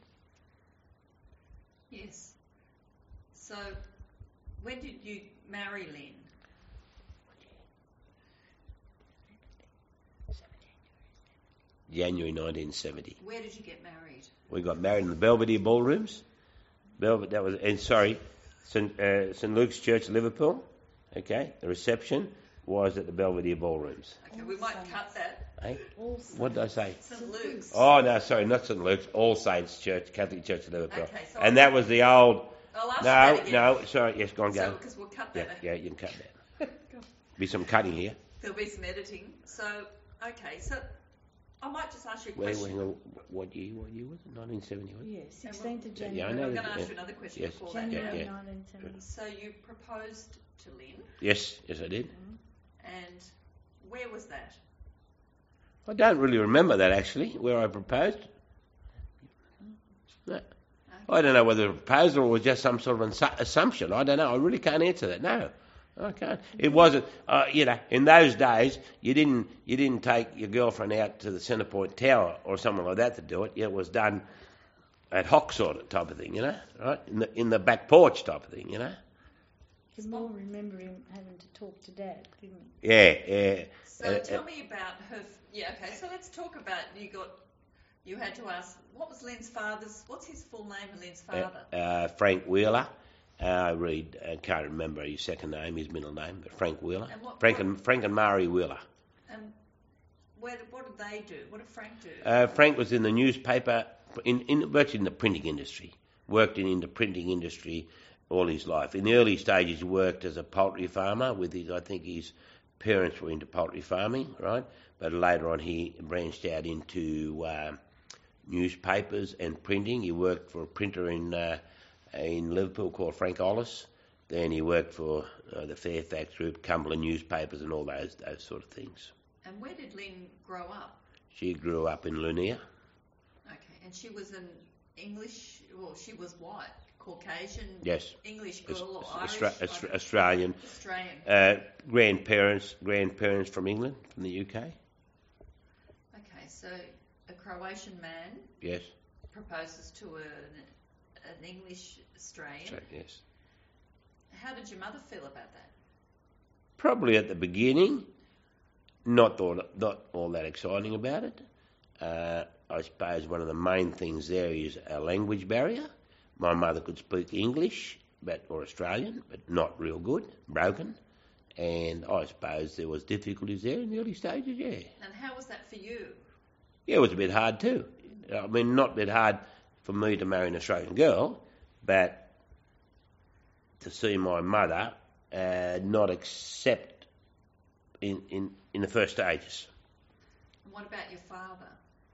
Yes. So when did you marry Lynn? January nineteen seventy. Where did you get married? We got married in the Belvedere Ballrooms. Belvedere, that was, and sorry, St uh, St Luke's Church, Liverpool. Okay, the reception was at the Belvedere Ballrooms. Okay, we might cut that. Hey, what did I say? St Luke's. Oh no, sorry, not St Luke's. All Saints Church, Catholic Church of Liverpool. Okay, so and I'll- that was the old. I'll ask you No, that again. no, sorry. Yes, go on, So, go. because we'll cut Yeah, that. yeah, you can cut that. Be some cutting here. There'll be some editing. So, okay, so I might just ask you a Where, question. where, what year? What year was it? nineteen seventy. Yeah, sixteenth of Yeah, January. I know I'm that- going to ask yeah. you another question Yes. before that. January Yeah, yeah. nineteen seventy. So you proposed to Lynn, Yes, yes, I did. and where was that? I don't really remember that actually, where I proposed. No. I don't know whether a proposal or was just some sort of assu- assumption. I don't know. I really can't answer that. No, I can't. It wasn't. Uh, you know, in those days, you didn't you didn't take your girlfriend out to the Centrepoint Tower or something like that to do it. It was done ad hoc sort of type of thing. You know, right in the in the back porch type of thing. You know. You more remember him having to talk to Dad, didn't you? Yeah, yeah. So Uh, tell uh, me about her. f- Yeah, okay. So let's talk about you got. You had to ask what was Lynn's father's. What's his full name of Lynn's uh, father? uh, Frank Wheeler. Uh, I read. I can't remember his second name, his middle name, but Frank Wheeler. And what- Frank what- and Frank and Mary Wheeler. And where? did- What did they do? What did Frank do? Uh, Frank was in the newspaper, in, in virtually in the printing industry. Worked in, in the printing industry all his life. In the early stages, he worked as a poultry farmer with his. I think his parents were into poultry farming, right? But later on, he branched out into uh, newspapers and printing. He worked for a printer in uh, in Liverpool called Frank Ollis. Then he worked for uh, the Fairfax Group, Cumberland newspapers, and all those those sort of things. And where did Lynn grow up? She grew up in Lunia. Okay, and she was an English. Well, she was what? Caucasian. Yes. English Aus- girl or Aus- Irish? Austra- I Austra- don't- Australian. Australian. Uh, grandparents, grandparents from England, from the U K. Okay, so a Croatian man Yes, proposes to an, an English Australian. so, yes. How did your mother feel about that? Probably at the beginning, not thought, not all that exciting about it. Uh, I suppose one of the main things there is a language barrier. My mother could speak English, but or Australian, but not real good, broken. And I suppose there was difficulties there in the early stages. Yeah, And how was that for you? yeah, it was a bit hard too. I mean, not a bit hard for me to marry an Australian girl, but to see my mother uh, not accept in, in, in the first stages. And what about your father?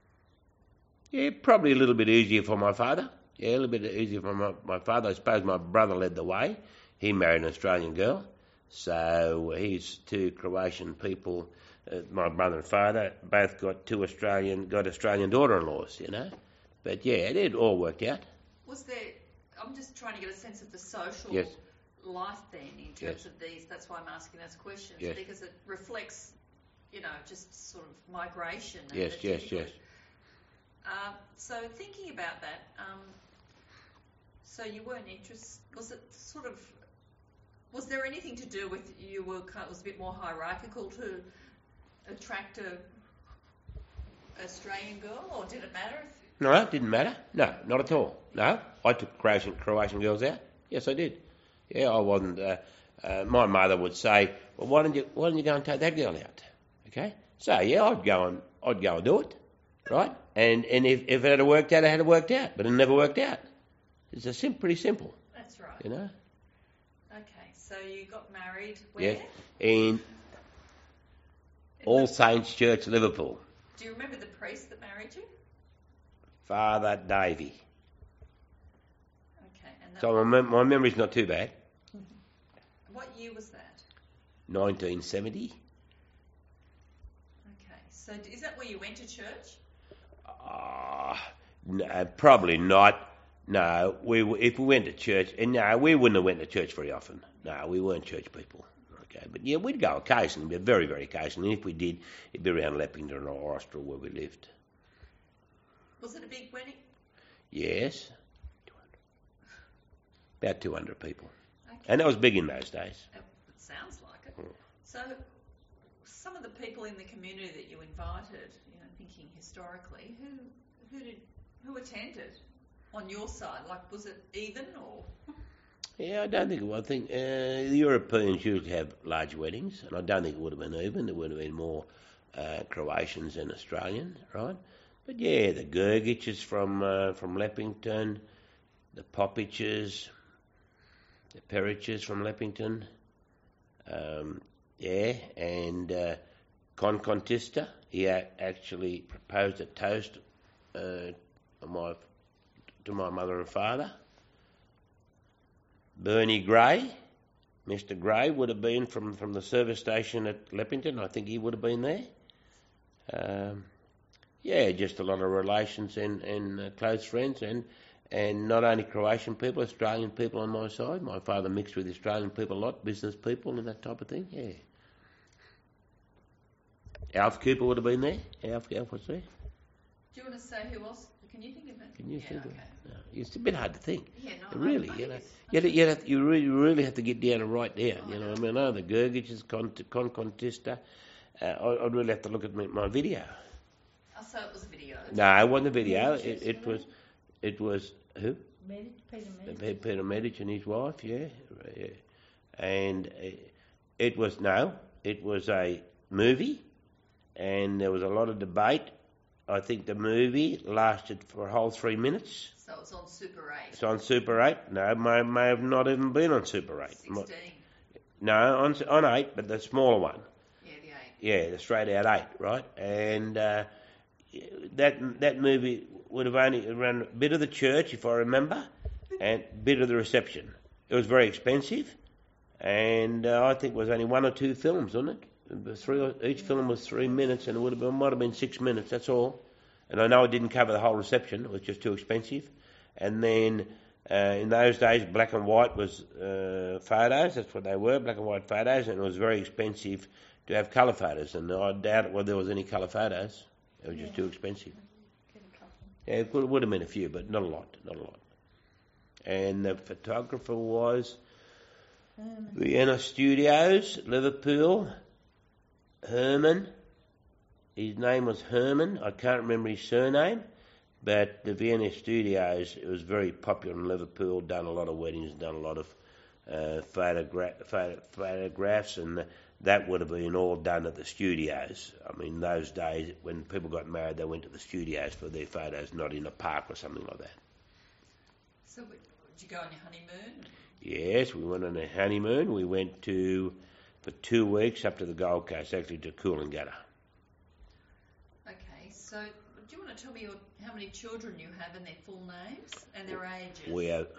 Yeah, probably a little bit easier for my father. Yeah, a little bit easier for my, my father. I suppose my brother led the way. He married an Australian girl. So he's two Croatian people. Uh, my brother and father both got two Australian, got Australian daughter-in-laws, you know. But yeah, it all worked out. Was there? I'm just trying to get a sense of the social Yes. life then in terms Yes. of these. That's why I'm asking those questions Yes. because it reflects, you know, just sort of migration. And Yes, the yes, difficult- yes. Uh, so thinking about that, um, so you weren't interested. Was it sort of? Was there anything to do with you were kind of, was a bit more hierarchical to attract a Australian girl, or did it matter? If, No, it didn't matter. No, not at all. No, I took Croatian, Croatian girls out. Yes, I did. Yeah, I wasn't. Uh, uh, my mother would say, "Well, why don't you why don't you go and take that girl out?" Okay, so yeah, I'd go and I'd go and do it, right? And and if, if it had worked out, it had worked out, but it never worked out. It's a sim- pretty simple, that's right. you know. Okay, so you got married where? Yeah, in All Saints Church, Liverpool. Do you remember the priest that married you? Father Davy. Okay, and that, So my, mem- my memory's not too bad. what year was that? nineteen seventy. Okay, so d- is that where you went to church? Ah, no, probably not. No, we w- if we went to church, and no, we wouldn't have went to church very often. No, we weren't church people. Okay, but yeah, we'd go occasionally, but very, very occasionally. And if we did, it'd be around Leppington or Austral where we lived. Was it a big wedding? Yes, about two hundred people, Okay. and that was big in those days. It it sounds like it. Mm. So, some of the people in the community that you invited, you know, thinking historically, who who did who attended on your side? Like, was it even or? Yeah, I don't think it was. I think uh, the Europeans usually have large weddings, and I don't think it would have been even. There would have been more uh, Croatians than Australians, right? But yeah, the Gergiches from uh, from Leppington, the Popiches, the Periches from Leppington, um, yeah, and uh, Con Contista. He a- actually proposed a toast uh, to my to my mother and father. Bernie Gray, Mister Gray would have been from, from the service station at Leppington. I think he would have been there. Um, yeah, just a lot of relations and, and uh, close friends, and and not only Croatian people, Australian people on my side. My father mixed with Australian people a lot, business people and that type of thing, yeah. Alf Cooper would have been there. Alf, Alf was there. Do you want to say who else? Can you think of it? Can you yeah, think okay. of it? No, it's a bit hard to think. Yeah, no, Really, I, I you know, think it's- you, have, you, have, you really, really have to get down and write down. Oh, You know, I I mean, I know the Gergiches, Con, Con Contista. Uh, I, I'd really have to look at my, my video. Oh, so it was a video. No, it wasn't a video. Medici, It, it was, it was who? Medi- Peter Medici. Pe- Peter Medici and his wife. Yeah, yeah. And it, it was no, it was a movie, and there was a lot of debate. I think the movie lasted for a whole three minutes. So it was on Super eight. It's on Super eight. No, may, may have not even been on Super eight. sixteen. No, on on eight, but the smaller one. Yeah, the eight. Yeah, the straight out eight, right? And uh, that that movie would have only run a bit of the church, if I remember, and a bit of the reception. It was very expensive, and uh, I think it was only one or two films, wasn't it? It was three, each film was three minutes, and it would have been, might have been six minutes. That's all. And I know it didn't cover the whole reception; it was just too expensive. And then uh, in those days, black and white was uh, photos. That's what they were, black and white photos, and it was very expensive to have colour photos. And I doubt whether there was any colour photos. It was just too expensive. Get a couple. Yeah, it would, would have been a few, but not a lot, not a lot. And the photographer was Herman. Vienna Studios, Liverpool. Herman. His name was Herman. I can't remember his surname, but the Vienna Studios, it was very popular in Liverpool, done a lot of weddings, done a lot of uh, photogra- photo- photographs, and that would have been all done at the studios. I mean, those days, when people got married, they went to the studios for their photos, not in a park or something like that. So did you go on your honeymoon? Yes, we went on a honeymoon. We went to, for two weeks, up to the Gold Coast, actually to Coolangatta. Okay, so do you want to tell me your, how many children you have and their full names and their ages? We have...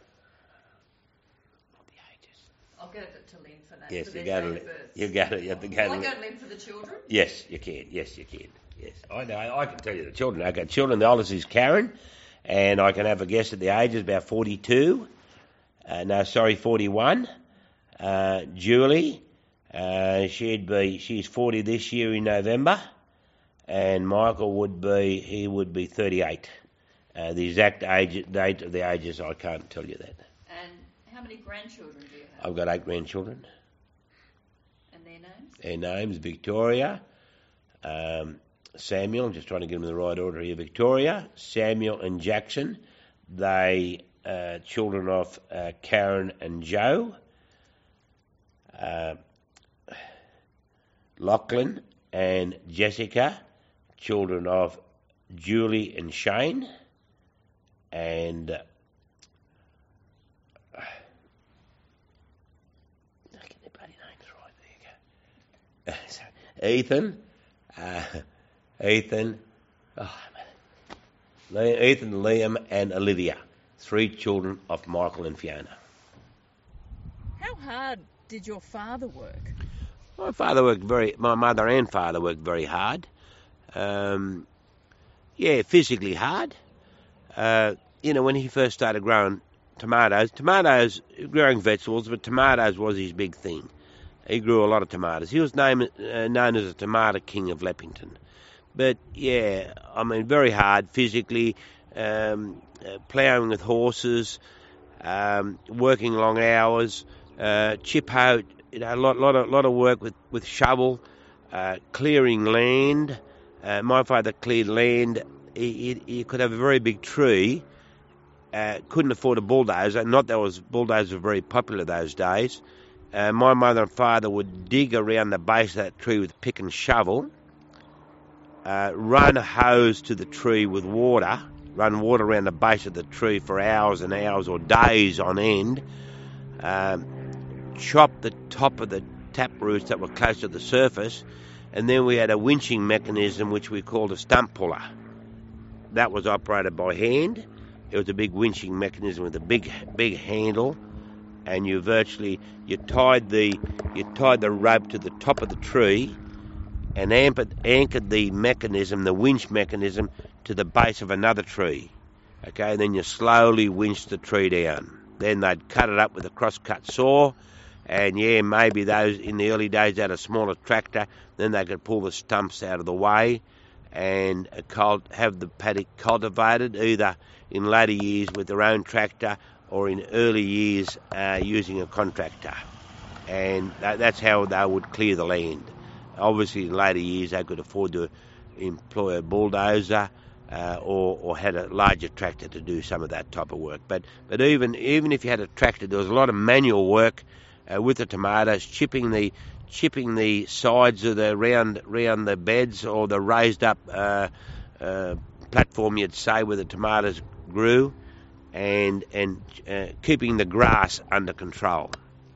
Not the ages. I'll go to Lynn for that. Yes, for you their go to date of Lynn. births. You go to- you have to go Will to I go Lynn. to Lynn for the children? Yes, you can. Yes, you can. Yes, I know. I can tell you the children. Okay, children. The oldest is Karen, and I can have a guess at the age is about forty-two. Uh, no, sorry, forty-one. Uh, Julie, uh, she'd be. She's forty this year in November, and Michael would be. He would be thirty-eight. Uh, the exact age, date of the ages, I can't tell you that. And how many grandchildren do you have? I've got eight grandchildren. And their names? Their names: Victoria, um, Samuel. I'm just trying to get them in the right order here. Victoria, Samuel, and Jackson. They uh, children of uh, Karen and Joe. Uh, Lachlan and Jessica, children of Julie and Shane. And uh, get their bloody names right. There you go. So, Ethan, uh, Ethan, oh, man. Ethan, Liam, and Olivia, three children of Michael and Fiona. How hard did your father work? My father worked very. My mother and father worked very hard. Um, yeah, physically hard. Uh, you know, when he first started growing tomatoes, tomatoes, growing vegetables, but tomatoes was his big thing. He grew a lot of tomatoes. He was named, uh, known as the Tomato King of Leppington. But yeah, I mean, very hard physically, um, uh, ploughing with horses, um, working long hours, uh, chip out, you know, a lot, lot of, lot of work with with shovel, uh, clearing land. Uh, my father cleared land. He, he, he could have a very big tree, uh, couldn't afford a bulldozer. Not that was bulldozers were very popular those days. Uh, my mother and father would dig around the base of that tree with pick and shovel, uh, run a hose to the tree with water, run water around the base of the tree for hours and hours or days on end, um, chop the top of the tap roots that were close to the surface, and then we had a winching mechanism which we called a stump puller. That was operated by hand. It was a big winching mechanism with a big, big handle, and you virtually you tied the you tied the rope to the top of the tree, and anchored, anchored the mechanism, the winch mechanism, to the base of another tree. Okay, and then you slowly winched the tree down. Then they'd cut it up with a cross-cut saw, and yeah, maybe those in the early days had a smaller tractor. Then they could pull the stumps out of the way and have the paddock cultivated, either in later years with their own tractor or in early years uh, using a contractor. And that, that's how they would clear the land. Obviously, in later years, they could afford to employ a bulldozer uh, or, or had a larger tractor to do some of that type of work. But but even even if you had a tractor, there was a lot of manual work uh, with the tomatoes, chipping the chipping the sides of the round round the beds or the raised up uh, uh, platform, you'd say, where the tomatoes grew, and and uh, keeping the grass under control.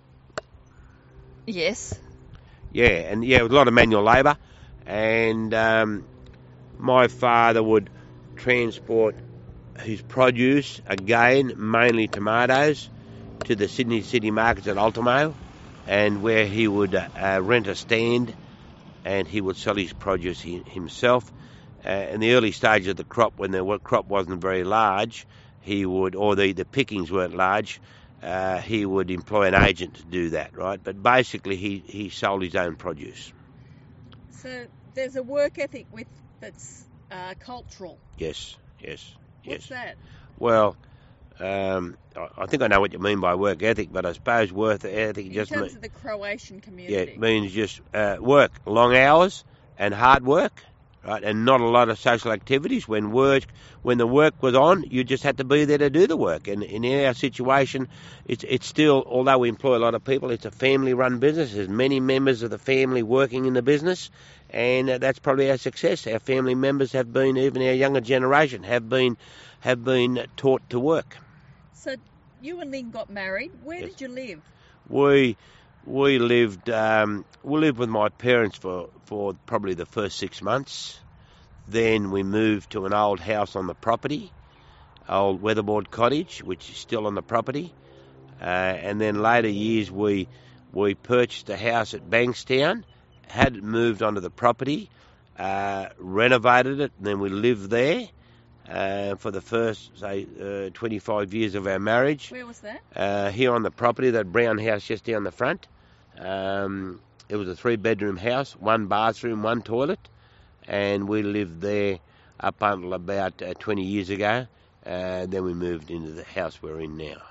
Yes. Yeah, and yeah, it was a lot of manual labour, and um, my father would transport his produce, again mainly tomatoes, to the Sydney city markets at Ultimo, and where he would uh, uh, rent a stand, and he would sell his produce he, himself. Uh, in the early stage of the crop, when the crop wasn't very large, he would, or the, the pickings weren't large, uh, he would employ an agent to do that, right? But basically, he, he sold his own produce. So there's a work ethic with that's uh, cultural. Yes, yes, yes. What's that? Well, um, I, I think I know what you mean by work ethic, but I suppose work ethic In just terms means, of the Croatian community. yeah, it means just uh, work, long hours and hard work. Right, and not a lot of social activities. When work, when the work was on, you just had to be there to do the work. And in our situation, it's it's still, although we employ a lot of people, it's a family-run business. There's many members of the family working in the business, and uh, that's probably our success. Our family members have been, even our younger generation, have been have been taught to work. So you and Lynn got married. Where Yes. did you live? We we lived um, we lived with my parents for, for probably the first six months. Then we moved to an old house on the property, old weatherboard cottage, which is still on the property. Uh, and then later years we we purchased a house at Bankstown, had it moved onto the property, uh, renovated it, and then we lived there uh, for the first, say, uh, twenty-five years of our marriage. Where was that? Uh, here on the property, that brown house just down the front. Um, it was a three-bedroom house, one bathroom, one toilet, and we lived there up until about uh, twenty years ago. Uh, then we moved into the house we're in now.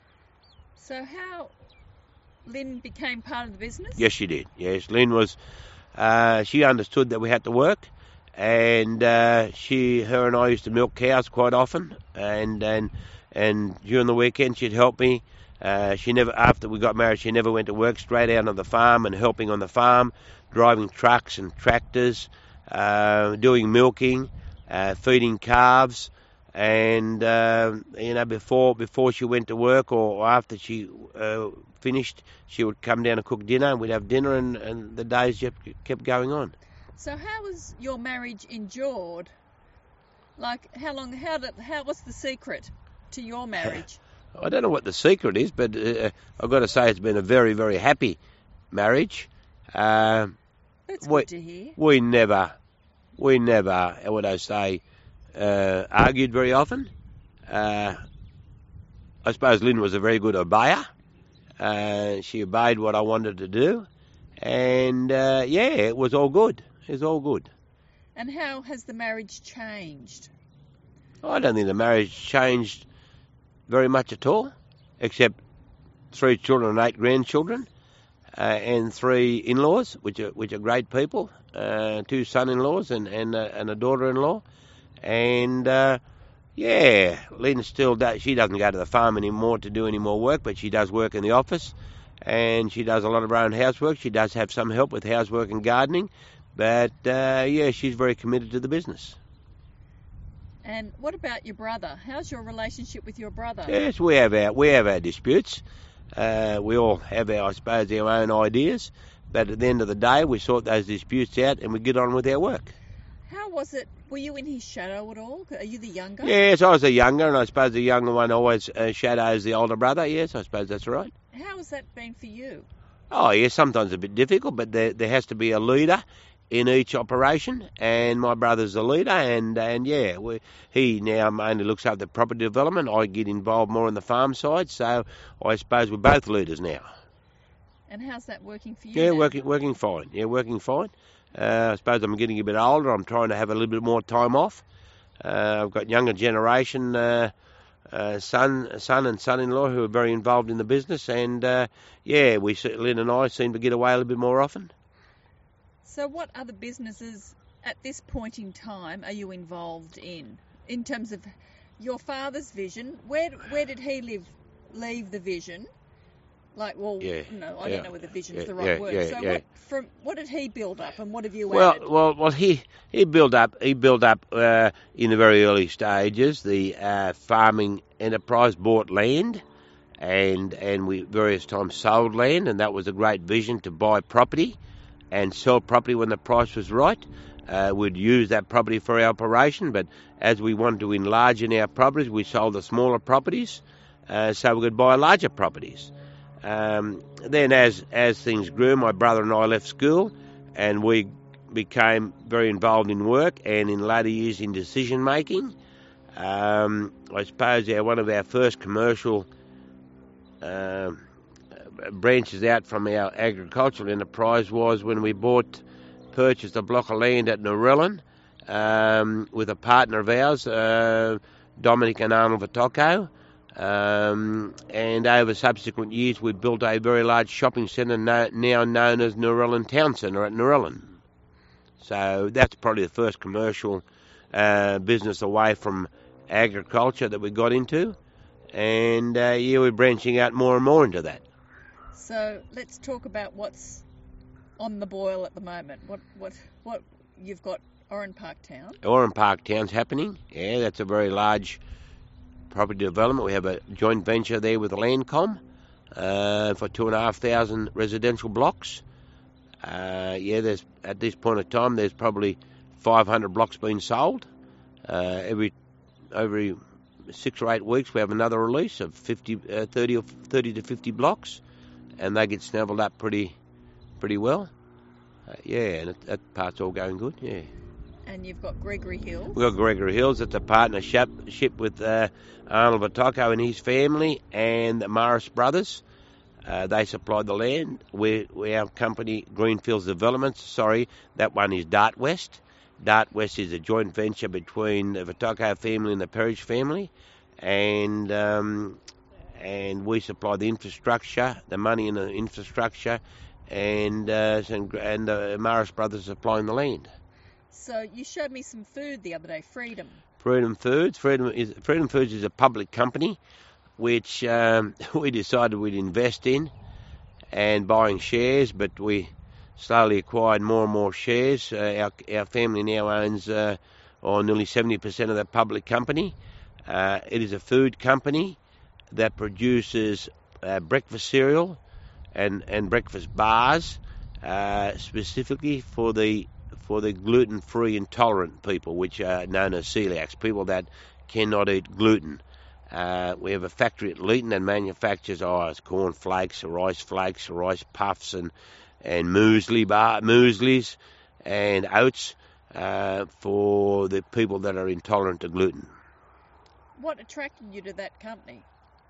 So how Lynn became part of the business? Yes, she did. Yes, Lynn was. Uh, she understood that we had to work, and uh, she, her, and I used to milk cows quite often, and and and during the weekend she'd help me. Uh, she never, after we got married, she never went to work. Straight out on the farm and helping on the farm, driving trucks and tractors, uh, doing milking, uh, feeding calves, and uh, you know, before before she went to work or after she uh, finished, she would come down and cook dinner, and we'd have dinner, and, and the days just kept going on. So how was your marriage endured? Like how long? How did? How was the secret to your marriage? I don't know what the secret is, but uh, I've got to say it's been a very, very happy marriage. Uh, That's we, good to hear. We never, we never, how would I say, uh, argued very often. Uh, I suppose Lynn was a very good obeyer. Uh, she obeyed what I wanted to do. And, uh, yeah, it was all good. It was all good. And how has the marriage changed? I don't think the marriage changed very much at all, except three children and eight grandchildren. uh, and three in-laws, which are which are great people. Uh, two son-in-laws and and, uh, and a daughter-in-law, and uh, yeah, Lynn still does. She doesn't go to the farm anymore to do any more work, but she does work in the office, and she does a lot of her own housework. She does have some help with housework and gardening, but uh, yeah, she's very committed to the business. And what about your brother? How's your relationship with your brother? Yes, we have our we have our disputes. Uh, we all have our, I suppose, our own ideas, but at the end of the day, we sort those disputes out and we get on with our work. How was it? Were you in his shadow at all? Are you the younger? Yes, I was the younger, and I suppose the younger one always uh, shadows the older brother. Yes, I suppose that's right. How has that been for you? Oh, yes, sometimes a bit difficult, but there there has to be a leader in each operation, and my brother's the leader, and and yeah, we, he now mainly looks after property development. I get involved more on the farm side, so I suppose we're both leaders now. And how's that working for you? Yeah, now? working working fine. Yeah, working fine. Uh, I suppose I'm getting a bit older. I'm trying to have a little bit more time off. Uh, I've got younger generation uh, uh, son, son and son-in-law who are very involved in the business, and uh, yeah, we Lynn and I seem to get away a little bit more often. So, what other businesses at this point in time are you involved in, in terms of your father's vision? Where where did he live? Leave the vision? Like, well, Yeah, no, I yeah, don't know whether vision's yeah, the right yeah, word. yeah, so, yeah. what from what did he build up, and what have you Well, added? well, well. He he built up. He built up uh, in the very early stages. The uh, farming enterprise bought land, and and we various times sold land, and that was a great vision to buy property and sell property when the price was right. Uh, we'd use that property for our operation, but as we wanted to enlarge in our properties, we sold the smaller properties, uh, so we could buy larger properties. Um, then as as things grew, my brother and I left school, and we became very involved in work and in later years in decision making. Um, I suppose our, one of our first commercial uh, branches out from our agricultural enterprise was when we bought, purchased a block of land at Narellan um, with a partner of ours, uh, Dominic and Arnold Vitocco. Um, and over subsequent years, we built a very large shopping centre no, now known as Narellan Town Centre at Narellan. So that's probably the first commercial uh, business away from agriculture that we got into. And uh, yeah, we're branching out more and more into that. So let's talk about what's on the boil at the moment. What what what you've got Oran Park Town. Oran Park Town's happening. Yeah, that's a very large property development. We have a joint venture there with Landcom uh, for two and a half thousand residential blocks. Uh, yeah, there's at this point in time there's probably five hundred blocks being sold. Uh, every every six or eight weeks we have another release of fifty, uh, thirty or thirty to fifty blocks, and they get snavelled up pretty pretty well. Uh, yeah, and it, that part's all going good. Yeah. And you've got Gregory Hills. We've got Gregory Hills. It's a partnership ship with uh, Arnold Vitocco and his family and the Morris brothers. Uh, they supply the land. We, we our company, Greenfields Developments, sorry, that one is Dart West. Dart West is a joint venture between the Vitocco family and the Perish family, and um, and we supply the infrastructure, the money in the infrastructure, and uh, and the Morris brothers supplying the land. So you showed me some food the other day, Freedom. Freedom Foods. Freedom is Freedom Foods is a public company, which um, we decided we'd invest in, and buying shares. But we slowly acquired more and more shares. Uh, our our family now owns uh, or nearly seventy percent of the public company. Uh, it is a food company that produces uh, breakfast cereal and and breakfast bars uh, specifically for the for the gluten-free intolerant people, which are known as celiacs, people that cannot eat gluten. Uh, we have a factory at Leeton that manufactures oh, corn flakes, rice flakes, rice puffs, and and muesli bar, mueslis and oats uh, for the people that are intolerant to gluten. What attracted you to that company?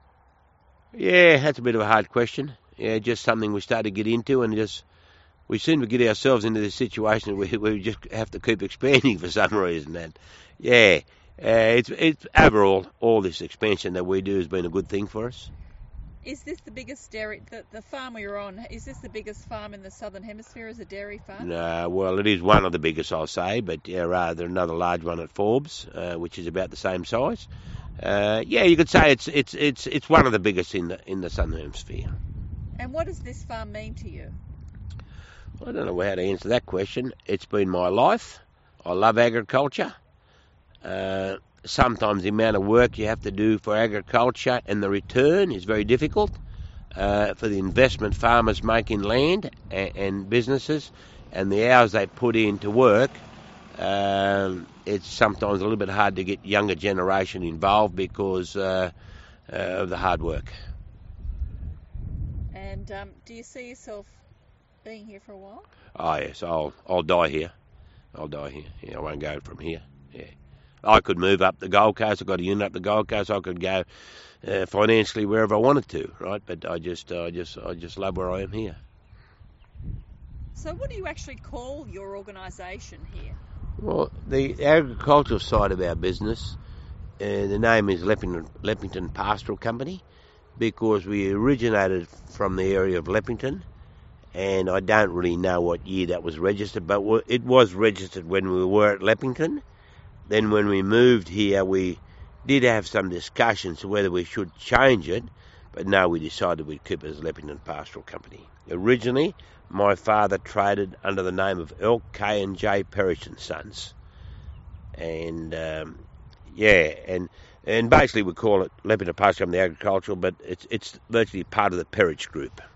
Yeah, that's a bit of a hard question. Yeah, just something we started to get into, and just we seem to get ourselves into this situation where we just have to keep expanding for some reason. And yeah, uh, it's it's overall all this expansion that we do has been a good thing for us. Is this the biggest dairy, the, the farm we're on, is this the biggest farm in the Southern Hemisphere as a dairy farm? No, well, it is one of the biggest, I'll say, but yeah, rather another large one at Forbes, uh, which is about the same size. Uh, yeah, you could say it's it's it's it's one of the biggest in the in the Southern Hemisphere. And what does this farm mean to you? I don't know how to answer that question. It's been my life. I love agriculture. Uh, sometimes the amount of work you have to do for agriculture and the return is very difficult uh, for the investment farmers make in land and, and businesses, and the hours they put in to work. Um, it's sometimes a little bit hard to get younger generation involved because uh, uh, of the hard work. And um, do you see yourself being here for a while? Oh yes, I'll I'll die here. I'll die here. Yeah, I won't go from here. Yeah, I could move up the Gold Coast. I've got a unit up the Gold Coast. I could go uh, financially wherever I wanted to, right? But I just, I just, I just love where I am here. So, what do you actually call your organisation here? Well, the agricultural side of our business, uh, the name is Leppington, Leppington Pastoral Company, because we originated from the area of Leppington. And I don't really know what year that was registered, but it was registered when we were at Leppington. Then when we moved here, we did have some discussions whether we should change it, but no, we decided we'd keep it as Leppington Pastoral Company. Originally, my father traded under the name of L K and J Perish and Sons. And, um, yeah, and and basically we call it Leppington Pastoral Company Agricultural, but it's, it's virtually part of the Perish Group.